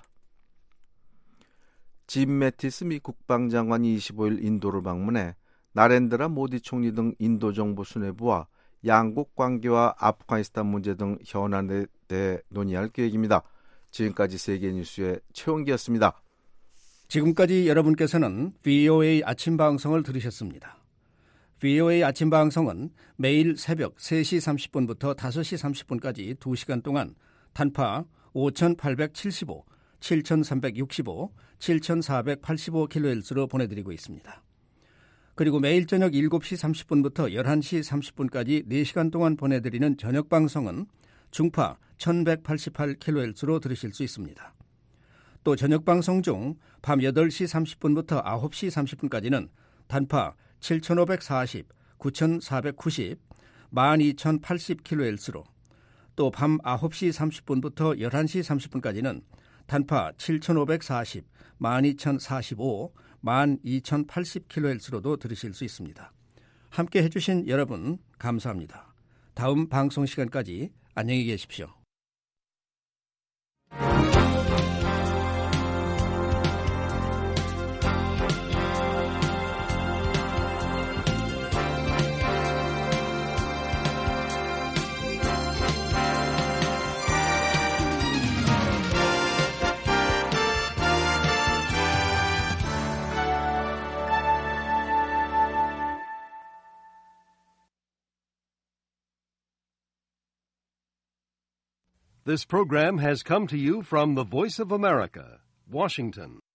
짐 매티스 미 국방장관이 이십오일 인도를 방문해 나렌드라 모디 총리 등 인도 정부 수뇌부와 양국 관계와 아프가니스탄 문제 등 현안에 대해 논의할 계획입니다. 지금까지 세계 뉴스의 최원기였습니다. 지금까지 여러분께서는 브이오에이 아침 방송을 들으셨습니다. 브이오에이 아침 방송은 매일 새벽 세 시 삼십 분부터 다섯 시 삼십 분까지 두 시간 동안 단파 오천팔백칠십오, 칠천삼백육십오, 칠천사백팔십오 킬로헤르츠로 보내드리고 있습니다. 그리고 매일 저녁 일곱 시 삼십 분부터 열한 시 삼십 분까지 네 시간 동안 보내드리는 저녁 방송은 중파 천백팔십팔 킬로헤르츠로 들으실 수 있습니다. 또 저녁 방송 중 밤 여덟 시 삼십 분부터 아홉 시 삼십 분까지는 단파 칠천오백사십, 구천사백구십, 만 이천팔십 킬로헤르츠로 또 밤 아홉 시 삼십 분부터 열한 시 삼십 분까지는 단파 칠천오백사십, 만 이천사십오, 만 이천팔십 킬로헤르츠로도 들으실 수 있습니다. 함께 해주신 여러분 감사합니다. 다음 방송 시간까지 안녕히 계십시오. This program has come to you from the Voice of America, Washington.